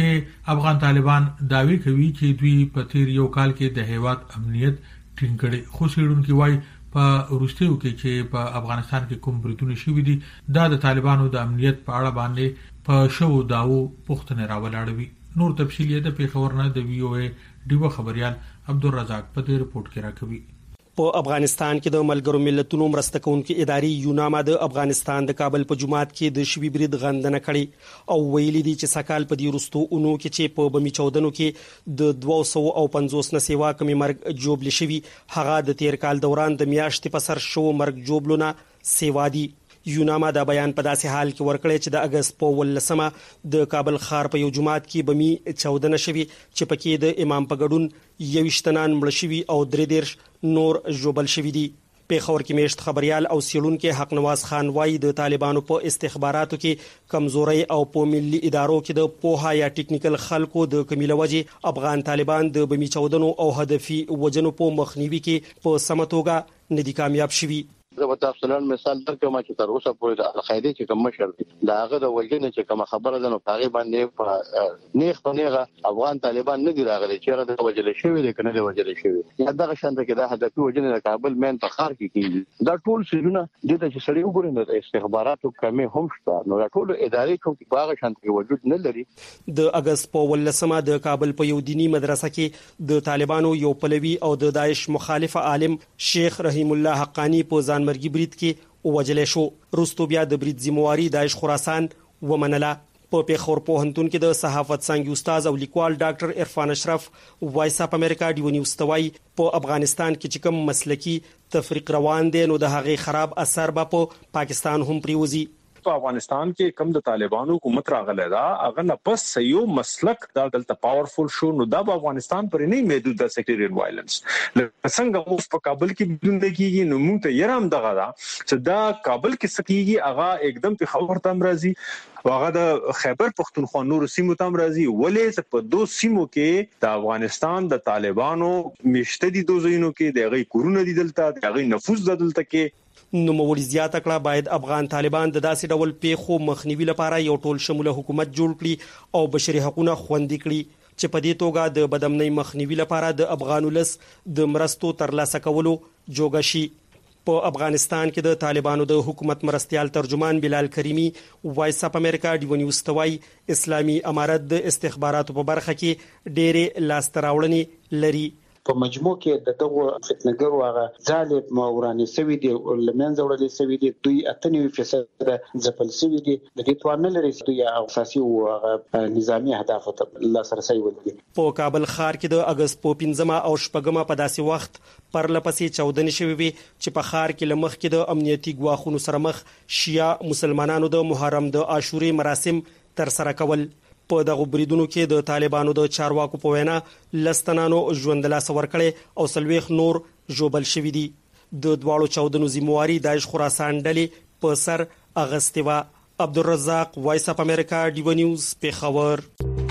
چې افغان طالبان داوی کوي چې دوی په تیر یو کال کې د هیواد امنیت ټینګ کړي، خو څېړونکي وایي په وروستیو کې چې په افغانستان کې کوم بریدونه شوي دي دا د طالبانو د امنیت په اړه باندې په شوو داوو پوښتنې راولاړوي. نور تفصیل یې د پیښور نه د وی او ای ډیوه خبريال عبدالرزاق په دې رپورټ کې راکوي. په افغانستان کې د ملګرو ملتونو مرسته کوونکې ادارې یوناما د افغانستان د کابل په جماعت کې د شوي برید غندنه کړې او ویلي دي چې سکهال په دې وروستو اونو کې چې په بمي چاودنو کې د دوه سوه او پنځوس نه سیوا کمی مرګ جوړل شوي هغه د تیر کال دوران د میاشتې په سر شو مرګ جوړلونه سیوا دي. یوناما دا بیان په داسې حال کې ورکړی چې د اگست په ولسمه د کابل ښار په یو جماعت کې بمي چاودنه شوي چې پکې د امام په ګډون یویشت تنان مړه شوي او درې دېرش نور ژوبل شوي دي. پیښور کې میشت خبريال او سیړونکو حق نواز خان وایي د طالبانو په استخباراتو کې کمزوري او په ملي ادارو کې د پوها یا ټیکنیکل خلکو د کمیله وجه افغان طالبان د بمي چاودنو او هدفي وجنو په مخنیوي کې په سمتوګه ندي کامیاب شوي. زه به تاسو ته مثال درکوم چې تر اوسه پورې د القاعده چې کوم مشر دی دا هغه د وجنه چې کوم خبره ده نو هغه باندې په نیغ په نیغه افغان طالبان نه دی راغلي چې هغه د وجل شوی دی کنه د وجل شوی یا دغه شانته کې د هدفي وجنه د کابل مین په خار کې کیږي دا ټول سيزونه د دې چې سړی وګوري نو د استخباراتو کمی هم شته نو دا ټول ادارې کوم په هغه شانته کې وجود نه لري. د اگست په ولسمه د کابل په یو دینی مدرسه کې د طالبانو یو پلوي او د داعش مخالف عالم شیخ رحیم الله حقانی په ځان مرګي برید کې وجلې شو. وروسته بیا د برید ذمہواری داعش خراسان ومنله. په پیښور پوهنتون کې د صحافت څانګې استاد او لیکوال ډاکټر عرفان اشرف وایس اپ امریکا ډیو نیوز توای په افغانستان کې چې کوم مسلکی تفریق روان دي نو د هغې خراب اثر به په پاکستان هم پریوزي. په افغانستان کې کم د طالبانو حکومت راغله دا هغه نه پس یو مسلک دا دلته پاورفل شو نو دا په افغانستان پر نه محدود د سیکټریال وایلنس څنګه مو په کابل کې بدون کېږي نو موږ ته يرام دغه دا چې دا کابل کې سکیږي هغه एकदम په خبر تام راځي هغه د خیبر پختونخوا نور سیمو تام راځي ولې په دو سیمو کې د افغانستان د طالبانو مشته دي دوزینو کې د غي کورونه دي دلته د غي نفوذ دلته کې نو موري زیاته کړه باید افغان طالبان د داسې ډول پیښو مخنیوي لپاره یو ټول شموله حکومت جوړ کړي او بشري حقوقونه خوندي کړي چې په دې توګه د بدامنۍ مخنیوي لپاره د افغان ولس د مرستو ترلاسه کولو جوګه شي. په افغانستان کې د طالبانو د حکومت مرستيال ترجمان بلال کریمی وایس اپ امریکا ډیو نیوز توای اسلامي امارت د استخباراتو په برخه کې ډېرې لاستراوړنې لري. په مجموع کې د دغه فتنګرو هغه ظالم موراني سوي دي لمنځه وړل سوي دي دوی اته فیصد ځپل سوي دي د دې توان نه لري چې دوی اساسي او نظامی اهداف ته لاسرسي ولري. په کابل ښار کې د اگست په پنځمه او شپږمه په داسې وخت پرلپسې چاودنې شوې وي چې په ښار کې لمخ کې د امنیتي ګواښونو سره مخ شیعه مسلمانانو د محرم د عاشورې مراسم تر سره کول. په دغه بریدونو کې د طالبانو د چارواکو په وینا لستنانو ژوند لا سور کړي او سلويخ نور جوبل شوی دي. د دواړو چاودنو ذمہواری داعش خراسان ډلې په سر اغستوا. عبدالرزاق وایس اپ امریکا ډیو نیوز پیښور.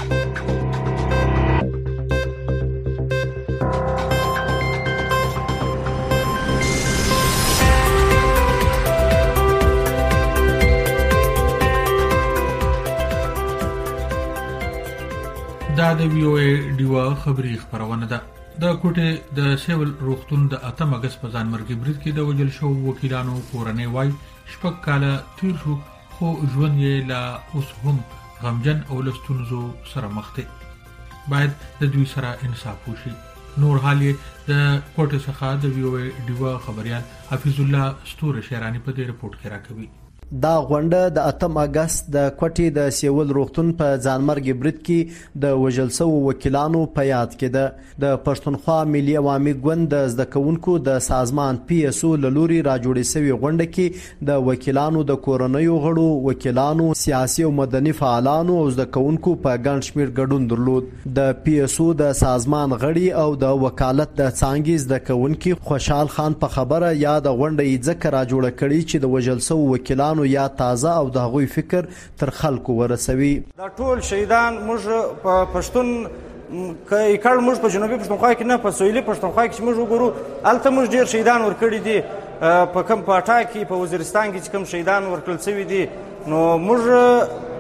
دا د وی او ای ډیوه خبري خبرونه ده. د کوټه د سیول روغتون د اتم اگست په ځان مرګي برید کې د وجل شو وکیلانو کورنۍ وای شپږ کاله تیر شو خو ژوند یې لا اوس هم غمجن او لستونزو سره مخ دی. باید د دوی سره انصاف وشي. نور حال د کوټه څخه د وی او ای ډیوه خبريال حفیظ الله ستوره شهرانی په دې رپورت کې راکوي. دا غونډه د اتم اگست د کوټې د سیول روغتون په ځانمرګ برید کې د وژلسو وکیلانو په یاد کې ده. د پښتونخوا ملي عوامي ګوند د زده کوونکو د سازمان پی اس او لوري راجوړې شوی غونډه کې د وکیلانو د کورنیو غړو وکیلانو سیاسي او مدني فعالانو او زده کوونکو په ګڼ شمېر ګډون درلود. د پی اس او د سازمان غړي او د وکالت د څانګې زده کوونکي خوشحال خان په خبره یا د غونډې ځکه راجوړه کړي چې د وژلسو وکیلانو یا تازه او د هغوی فکر تر خلکو ورسوي. دا ټول شهیدان موږ په پښتون کې کړه موږ په جنوبي پښتونخوا کې نه په سویلي پښتونخوا کې موږ وګورو الته موږ ډیر شهیدان ورکړي دي. په کم پاټا کې په وزیرستان کې کوم شهیدان ورکړل شوی دي نو موږ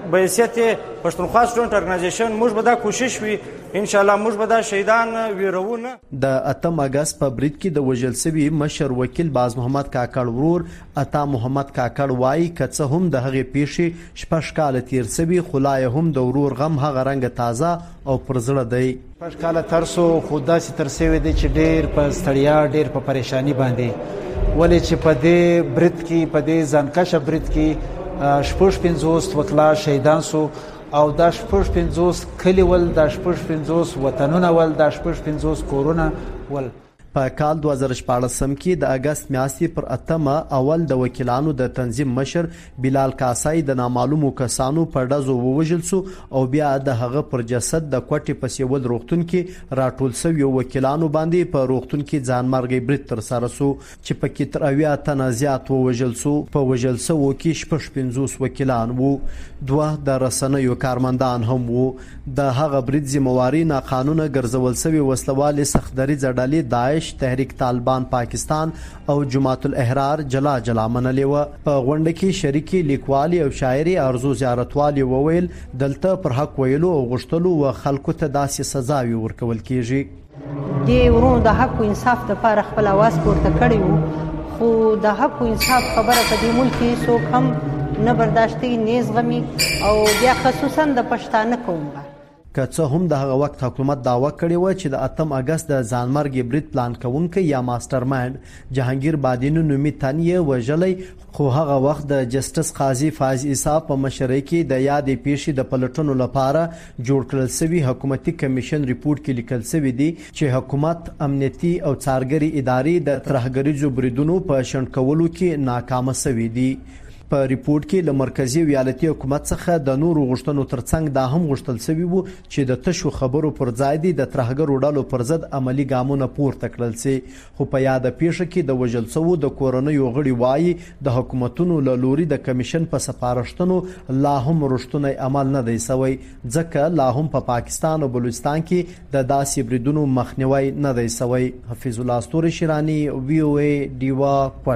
به حیثیت پښتونخوا سټوډنټ ارګنایزیشن موږ به دا کوشش وي ان شاء الله موږ به دا شهیدان ویرو نه. د اتم اگست په برید کې د وژل شوي مشر وکیل باز محمد کاکړ ورور عطا محمد کاکړ وایي که څه هم د هغې پیښې شپږ کاله تیر شوي خو لا یې هم د ورور غم هغه رنګه تازه او پر زړه دی. شپږ کاله تر سو خو داسې تر سوی دی چې ډېر په ستړیا ډېر په پریشاني باندې ولې چې په دې برید کې په دې ځانکشه برید کې شپږ پنځوس وکلا شهیدان سو او دا شپږ پنځوس کلی ول دا شپږ پنځوس وطنونه ول دا شپږ پنځوس کورونه ول. په کال دوه زره شپاړسم کې د اگست میاشتې پر اتمه اول د وکیلانو د تنظیم مشر بلال کاسای د نامعلومو کسانو په ډزو ووژل سو او بیا د هغه پر جسد د کوټې په سیول روغتون کې راټول شوي وکیلانو باندې په روغتون کې ځانمرګي برید ترسره سو چې پکې تر اویا تنه زیات ووژل سو. په وژل سوو کې شپږ پنځوس وکیلان وو، دوه د رسنیو کارمندان هم وو. د هغه برید ذمہواری ناقانونه ګرځول شوي وسلوالې سختدریځه ډلې داعش، تحریک طالبان پاکستان او جماعت الاحرار جلا جلا منلې وه. په غونډه کې شریکي لیکوالي او شاعري ارزو زیارتوالي وویل دلته پر حق ویلو او غوښتلو و خلکو ته داسې سزاوي ورکول کیږي. د ورونو د حق او انصاف لپاره خپل اواز پورته کړی وو، خو د حق او انصاف خبره په دې ملک کې څوک هم نه برداشتي نه زغمي او بیا خصوصا د پښتانه قوم. که څه هم د هغه وخت حکومت دعوه کړې وه چې د اتم اگست د ځانمرګي برید پلان کوونکی یا ماسټر مایند جهانگیر بادینو نومي تن یې وژلی، خو هغه وخت د جسټس قاضي فاضل عیسی په مشرۍ کې د یادې پیښې د پلټنو لپاره جوړ کړل شوي حکومتي کمیشن ریپورت کې لیکل شوي دي چې حکومت امنیتي او څارګري ادارې د ترهګریزو بریدونو په شنډ کولو کې ناکامه شوي دي. په ریپورت کې له مرکزی ویالتي حکومت څخه د نورو غوښتنو ترڅنګ دا هم غوښتل شوي وو چې د تشو خبرو پر ځای دي د ترهګرو ډلو پر ضد عملی ګامونه پورته کړل شي. خو په یاده پیښه کې د وژل شوو د کورنیو غړي وایي د حکومتونو له لوري د کمیشن په سپارښتنو لا هم رښتونی عمل نه دی شوی، ځکه لا هم په پا پاکستان او بلوچستان کې د داسې بریدونو مخنیوی نه دی شوی. حفیظ الله ستوري شیرانی، وی او ای، ډیوا،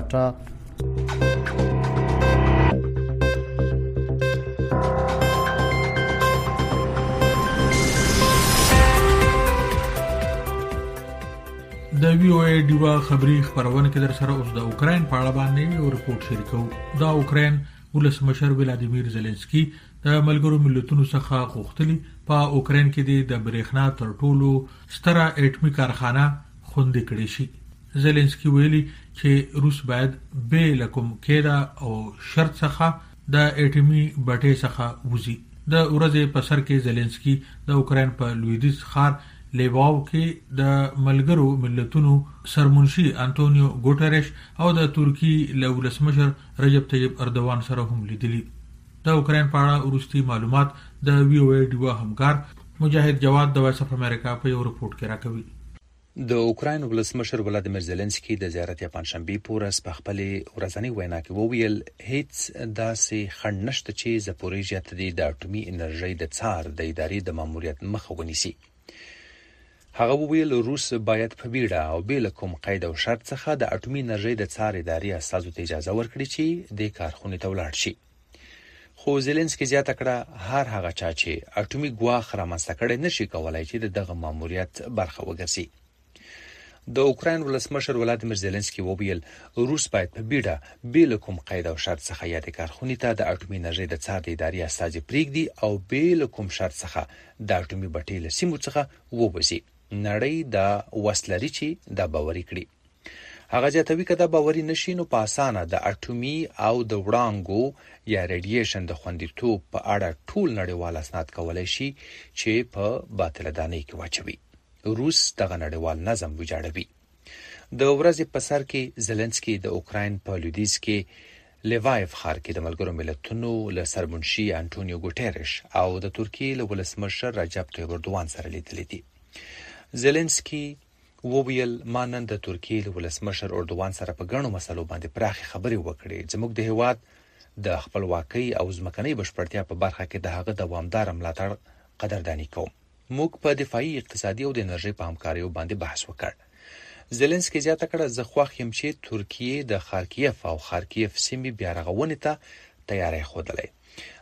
کوټه. د وی او ای ډیوا خبری خبرونه کې در سره اوس د اوکرين په اړه باندې یو ریپورت شریکو. د اوکرين ولسمشر ولادیمیر زيلنسکي د ملګرو ملتونو څخه غوښتلی په اوکرين کې د برېښنا تر ټولو ستره اټومي کارخانه خوندې کړي شي. زيلنسکي ویلي چې روس باید به لکم کېدا او شرط څخه د اټومي بټې څخه وځي. د ورځې په سر کې زيلنسکي د اوکرين په لویدیز خار لیواو کې د ملګرو ملتونو سرمنشي انټونیو ګوټرش او د ترکی ولسمشر رجب طیب اردوان سره هم لیدلي. د اوکرين په اړه وروستي معلومات د وی او ای ډیوا همکار مجاهد جواد د وایس اف امریکا په یو رپورت کې راکوي. د اوکراین ولسمشر ولادیمیر زيلنسکي د زیارت یا پنځشنبه پورس په خپل ورځنی وینا کې وویل هیڅ داسې خنډ نشته چې زپوریژیا ته د اټومي انرژي د څار د ادارې د ماموریت مخه ونیسي. هغه ویل روس باید په بیړه او بل کوم قید او شرط څخه د اټومي انرژي د څار ادارې اساسو ته اجازه ورکړي چې د کارخونې ته ولاړ شي. خو زيلنسکي زیاته کړه هر هغه چا چې اټومي ګواښ رامنځته کړي نشي کولای چې دغه ماموریت برخه وګرځي. د اوکراین ولسمشر ولادیمیر زيلنسکي وویل روس باید په بیړه بل کوم قید او شرط څخه یا د کارخونې ته د اټومي انرژي د څار د ادارې اساسو پریږدي او بل کوم شرط څخه د اټومي بټې له سیمو څخه ووځي. نړۍ دا وسلري چې دا باوري کړي. هغه ځاتوي کده باوري نشي نو په اسانه د اټومي او د وړانګو یا ریډییشن د خوندیتوب په اړه ټول نړیوال اسناد کولای شي چې په باطل دانه کې واچوي. روس دغه نړیوال نظم ویجاړوي. د ورځې په سر کې زيلنسکي د اوکراین په لویدیز کې لیوایف خار کې د ملګرو ملتونو له سرمنشي انټونیو ګوټرش او د ترکیې له ولسمشر رجب طیب اردوان سره لیدلي دي. زيلنسکي وویل ما نن د ترکیې له ولسمشر اردوان سره په ګڼو مسلو باندې پراخه خبرې وکړې. زموږ د هیواد د خپلواکۍ او ځمکنۍ بشپړتیا په برخه کې د هغه دوامدار ملاتړ قدرداني کوم. موږ په دفاعي، اقتصادي او د انرژي په همکاریو باندې بحث وکړ. زيلنسکي زیاته کړه زه خوښ یم چې ترکیې د خارکیف او خارکیف سیمې بیا رغونې ته تیاری ښودلې.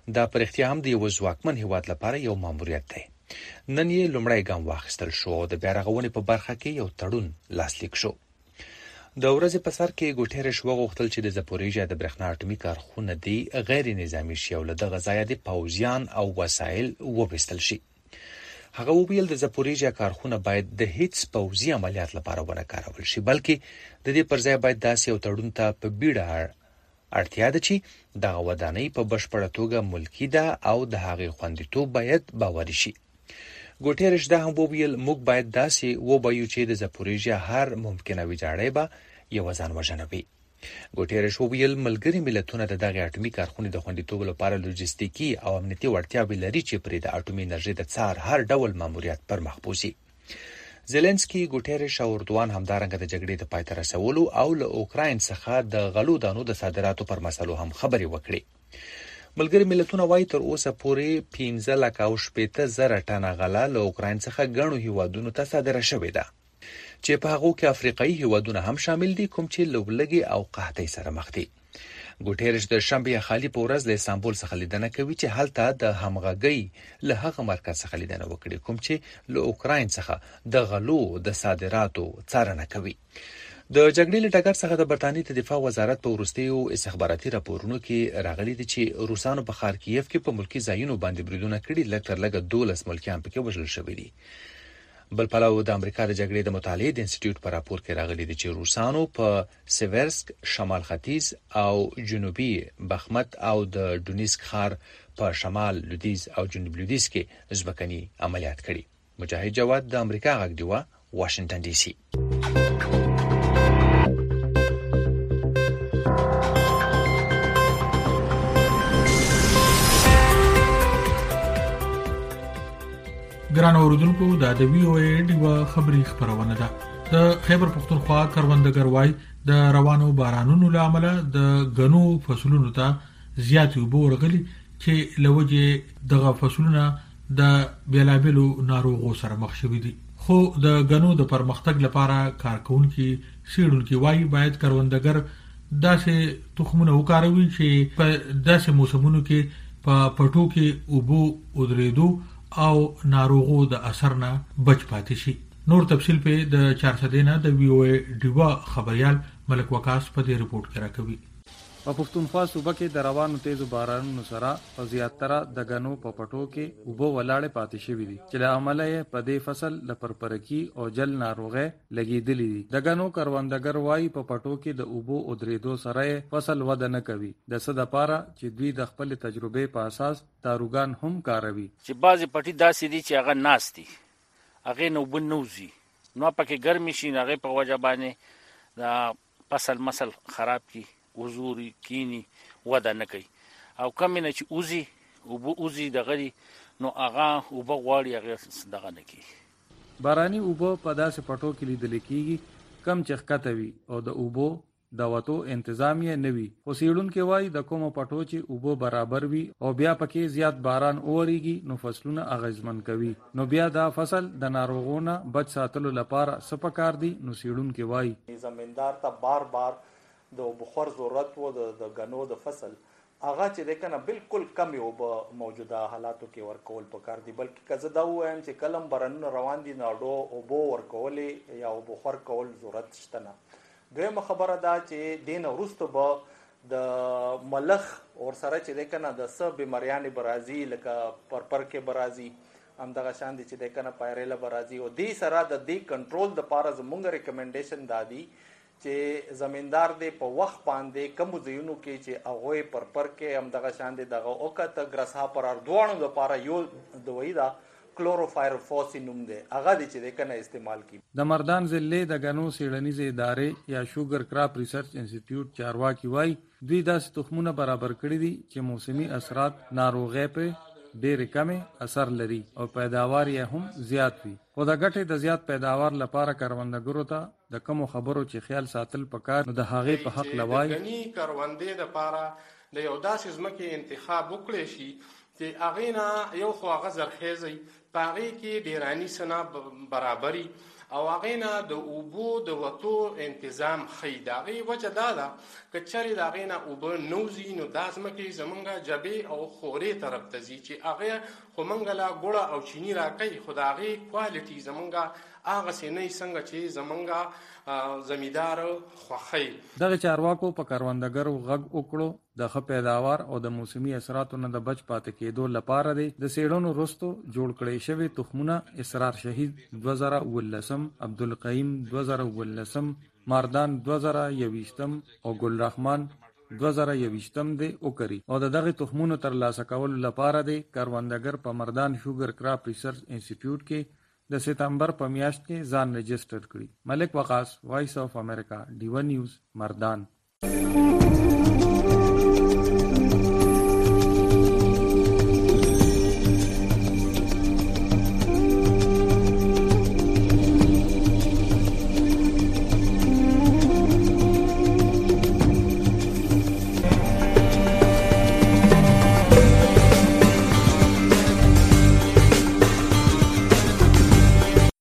دا پر اختیا هم د یو ځواکمن هیواد لپاره یو ماموریت دی. نن یې لومړی ګام واخیستل شو او د بیا رغونې په برخه کې یو تړون لاسلیک شو. د ورځې په سر کې ګوټیرش وغوښتل چې د زپوریژیا د برېښنا اټومي کارخونه دی غیر نظامي شي او له دغه ځایه د پوځیان او وسایل وبایستل شي. هغه وویل د زپوریژیا کارخونه باید د هیڅ پوځي عملیات لپاره ونه کارول شي، بلکې د دې پر ځای باید داسې یو تړون ته په بیړه اړتیا ده چې دغه ودانۍ په بشپړه توګه ملکي ده او د هغې خوندیتوب باید باوري شي. ګوټیرش دا هم وویل موږ باید داسې وبایو چې د زپوریژیا هر ممکنه ویجاړی به یوه ځان وژنه وي. ګوټیرش وویل ملګري ملتونه د دغې اټومي کارخونې د خوندیتوب لپاره لوجستیکي او امنیتي وړتیاوې لري چې پرې د اټومي انرژۍ د څار هر ډول ماموریت پر مخ بوځي. زيلنسکي ګوټیرش او اردوان همدارنګه د جګړې د پای ته رسولو او له اوکراین څخه د غلو دانو د صادراتو پر مسلو هم خبرې وکړي. ملګري ملتونه وايي تر اوسه پورې پنځه لک او شپېته زره ټنه غله له اوکراین څخه ګڼو هیوادونو ته صادره شوې ده، چې په هغو کې افریقایي هیوادونه هم شامل دي کوم چې له لوږې او قحطۍ سره مخ دي. ګوټیرش د شنبې خالي په ورځ له استانبول څخه لیدنه کوي چې هلته د همغږۍ له هغه مرکز څخه لیدنه وکړي کوم چې له اوکراین څخه د غلو د صادراتو څارنه کوي. د جګړې له ډګر څخه د برتانیې د دفاع وزارت په وروستیو استخباراتي راپورونو کې راغلي دي چې روسانو په خارکیف کې په ملکی ځایونو باندې بریدونه کړي، لږ تر لږه دولس ملکیان پکې وژل شوي دي. بل پلو د امریکا د جګړې د مطالعې د انسټیټیوټ په راپور کې راغلي دي چې روسانو په سیورسک، شمال ختیځ او جنوبي بخمت او د ډونیسک ښار په شمال لویدیځ او جنوب لویدیځ کې ځمکني عملیات کړي. مجاهد جواد د امریکا غږ دی، واشنگټن ډي سي. ګران اوریدونکو دا د وی او ای ډیوه خبری خبرونه ده. د خیبر پختونخوا کروندګر وای د روانو بارانونو لامل د غنو فصلونو ته زیات اوبه ورغلي چې لوجه دغه فصلونه د بیلابلو ناروغو سره مخ شوي دي. خو د غنو د پرمختګ لپاره کارکونکو سیډونکو وای باید کروندګر داسې تخمونه وکاروي چې په داسې موسمونو کې په پټو کې اوبو ودرېدو او ناروغو د اثر نه بچ پاتې شي. نور تفصیل په د چار سدینه د وی او ای ډیوا خبريال ملک وقاص په دې رپورت کې راکوي. په پښتونخوا صوبه کې د روانو تیزو بارانونو سره په زیاتره د غنو په پټو کې اوبو ولاړې پاتې شوې دي چې له امله یې په دې فصل د پرپرکی او جل ناروغه لګېدلې دي. د غنو کروندګر وای په پټو کې د اوبو او درېدو سره فصل وده نه کوي. د څه د پاره چې دوی د خپل تجربې په اساس داروګان هم کاروي چې بعضی پټي داسې دي چې هغه ناشتي هغه نو بنوزي نو پکې ګرمي شي هغه په وجه باندې دا فصل مسل خراب کی وزوري کینی ودا نه کوي او کم نه چې اوزي او بو اوزي دغه نو هغه او بغواړي هغه دغه نه کوي. باراني اوبو په داسې پټو کې لیدل کېږي کم چخکته وي او د اوبو د وټو تنظیم یې نوي. خو سیډونکو وای د کومو پټو چې اوبو برابر وي او بیا پکې زیات باران اوريږي نو فصلونه اغیزمن کوي، نو بیا دا فصل د ناروغونو بچ ساتلو لپاره سپکار دي. نو سیډونکو وای زمیندار ته بار بار د بخور ضرورت وو د غنو د فصل هغه چې د کنه بالکل کم یو به موجوده حالاتو کې ورکول پکار دي، بلکې کزه دا وایم چې کلم برن روان دي ناړو او بو ورکول یا بخور کول ضرورت شته نه. دویمه خبره دا چې دین ورستو به د ملخ اور سره چې د کنه د سب بیماریان برازي لکه پرپر کې برازي هم دغه شان دي چې د کنه پایریلا برازي او دې سره د دې کنټرول د پاره زمونږ ریکمنډیشن دادي چې زمیندار دې په وخت باندې کوم ځایونو کې چې هغه پرپر کې هم دغه شان دي دغه اوکت ګرسها پر اردوانو د پاره یو دوی دا کلوروفایرفوس نوم دی هغه دې چې د کنه استعمال کی. د مردان ضلع د غنو سیړنیزې ادارې یا شوګر کراپ ریسرچ انسټیټیوټ چارواکي وای دوی داسې تخمونه برابر کړی دي چې موسمي اثرات ناروغۍ په ډېر کم اثر لري او پیداوار یې هم زیات وي. خو د ګټې د زیات پیداوار لپاره کروندګرو ته د کوم خبرو چې خیال ساتل پکار نو د هغې په حق لوای غني کروندې لپاره د یو داسې ځمکې انتخاب وکړي شي چې هغه نه یو خو هغه زرخیزي پاغي کې ډیرانی سنا برابرۍ او هغه نه د اوبو د وټو تنظیم خې دا غي وجه دا ده ک چری دا غي نه اوبو نوزي نو داسمه کې زمونږه جبې او خوري طرف ته زی چې هغه خو منګلا ګوړه او چینی راکې خدایي کوالټي زمونږه هغه سینې څنګه چې زمونږه زمیدار خوخی دغه چارواکو په کاروندګرو غږ وکړو د ښه پیداوار او د موسمي اثراتو نه د بچ پاتې کېدو لپاره دی د سیړونو رستو جوړ کړی شوی تخمونه اسرار شهید دوه زره ولسم عبدالقیم دوه زره ولسم مردان دوه زره یویشتم او ګل رحمان دوه زره یویشتم دی وکړي او د دغه تخمونو تر لاسه کولو لپاره دی کاروندګر په مردان شوګر کراپ ریسرچ انسټیټیوټ کې د سپتمبر په میاشت کې ځان رجسټر کړی. ملک وقاص، وایس اف امریکا، ډیو نیوز، مردان.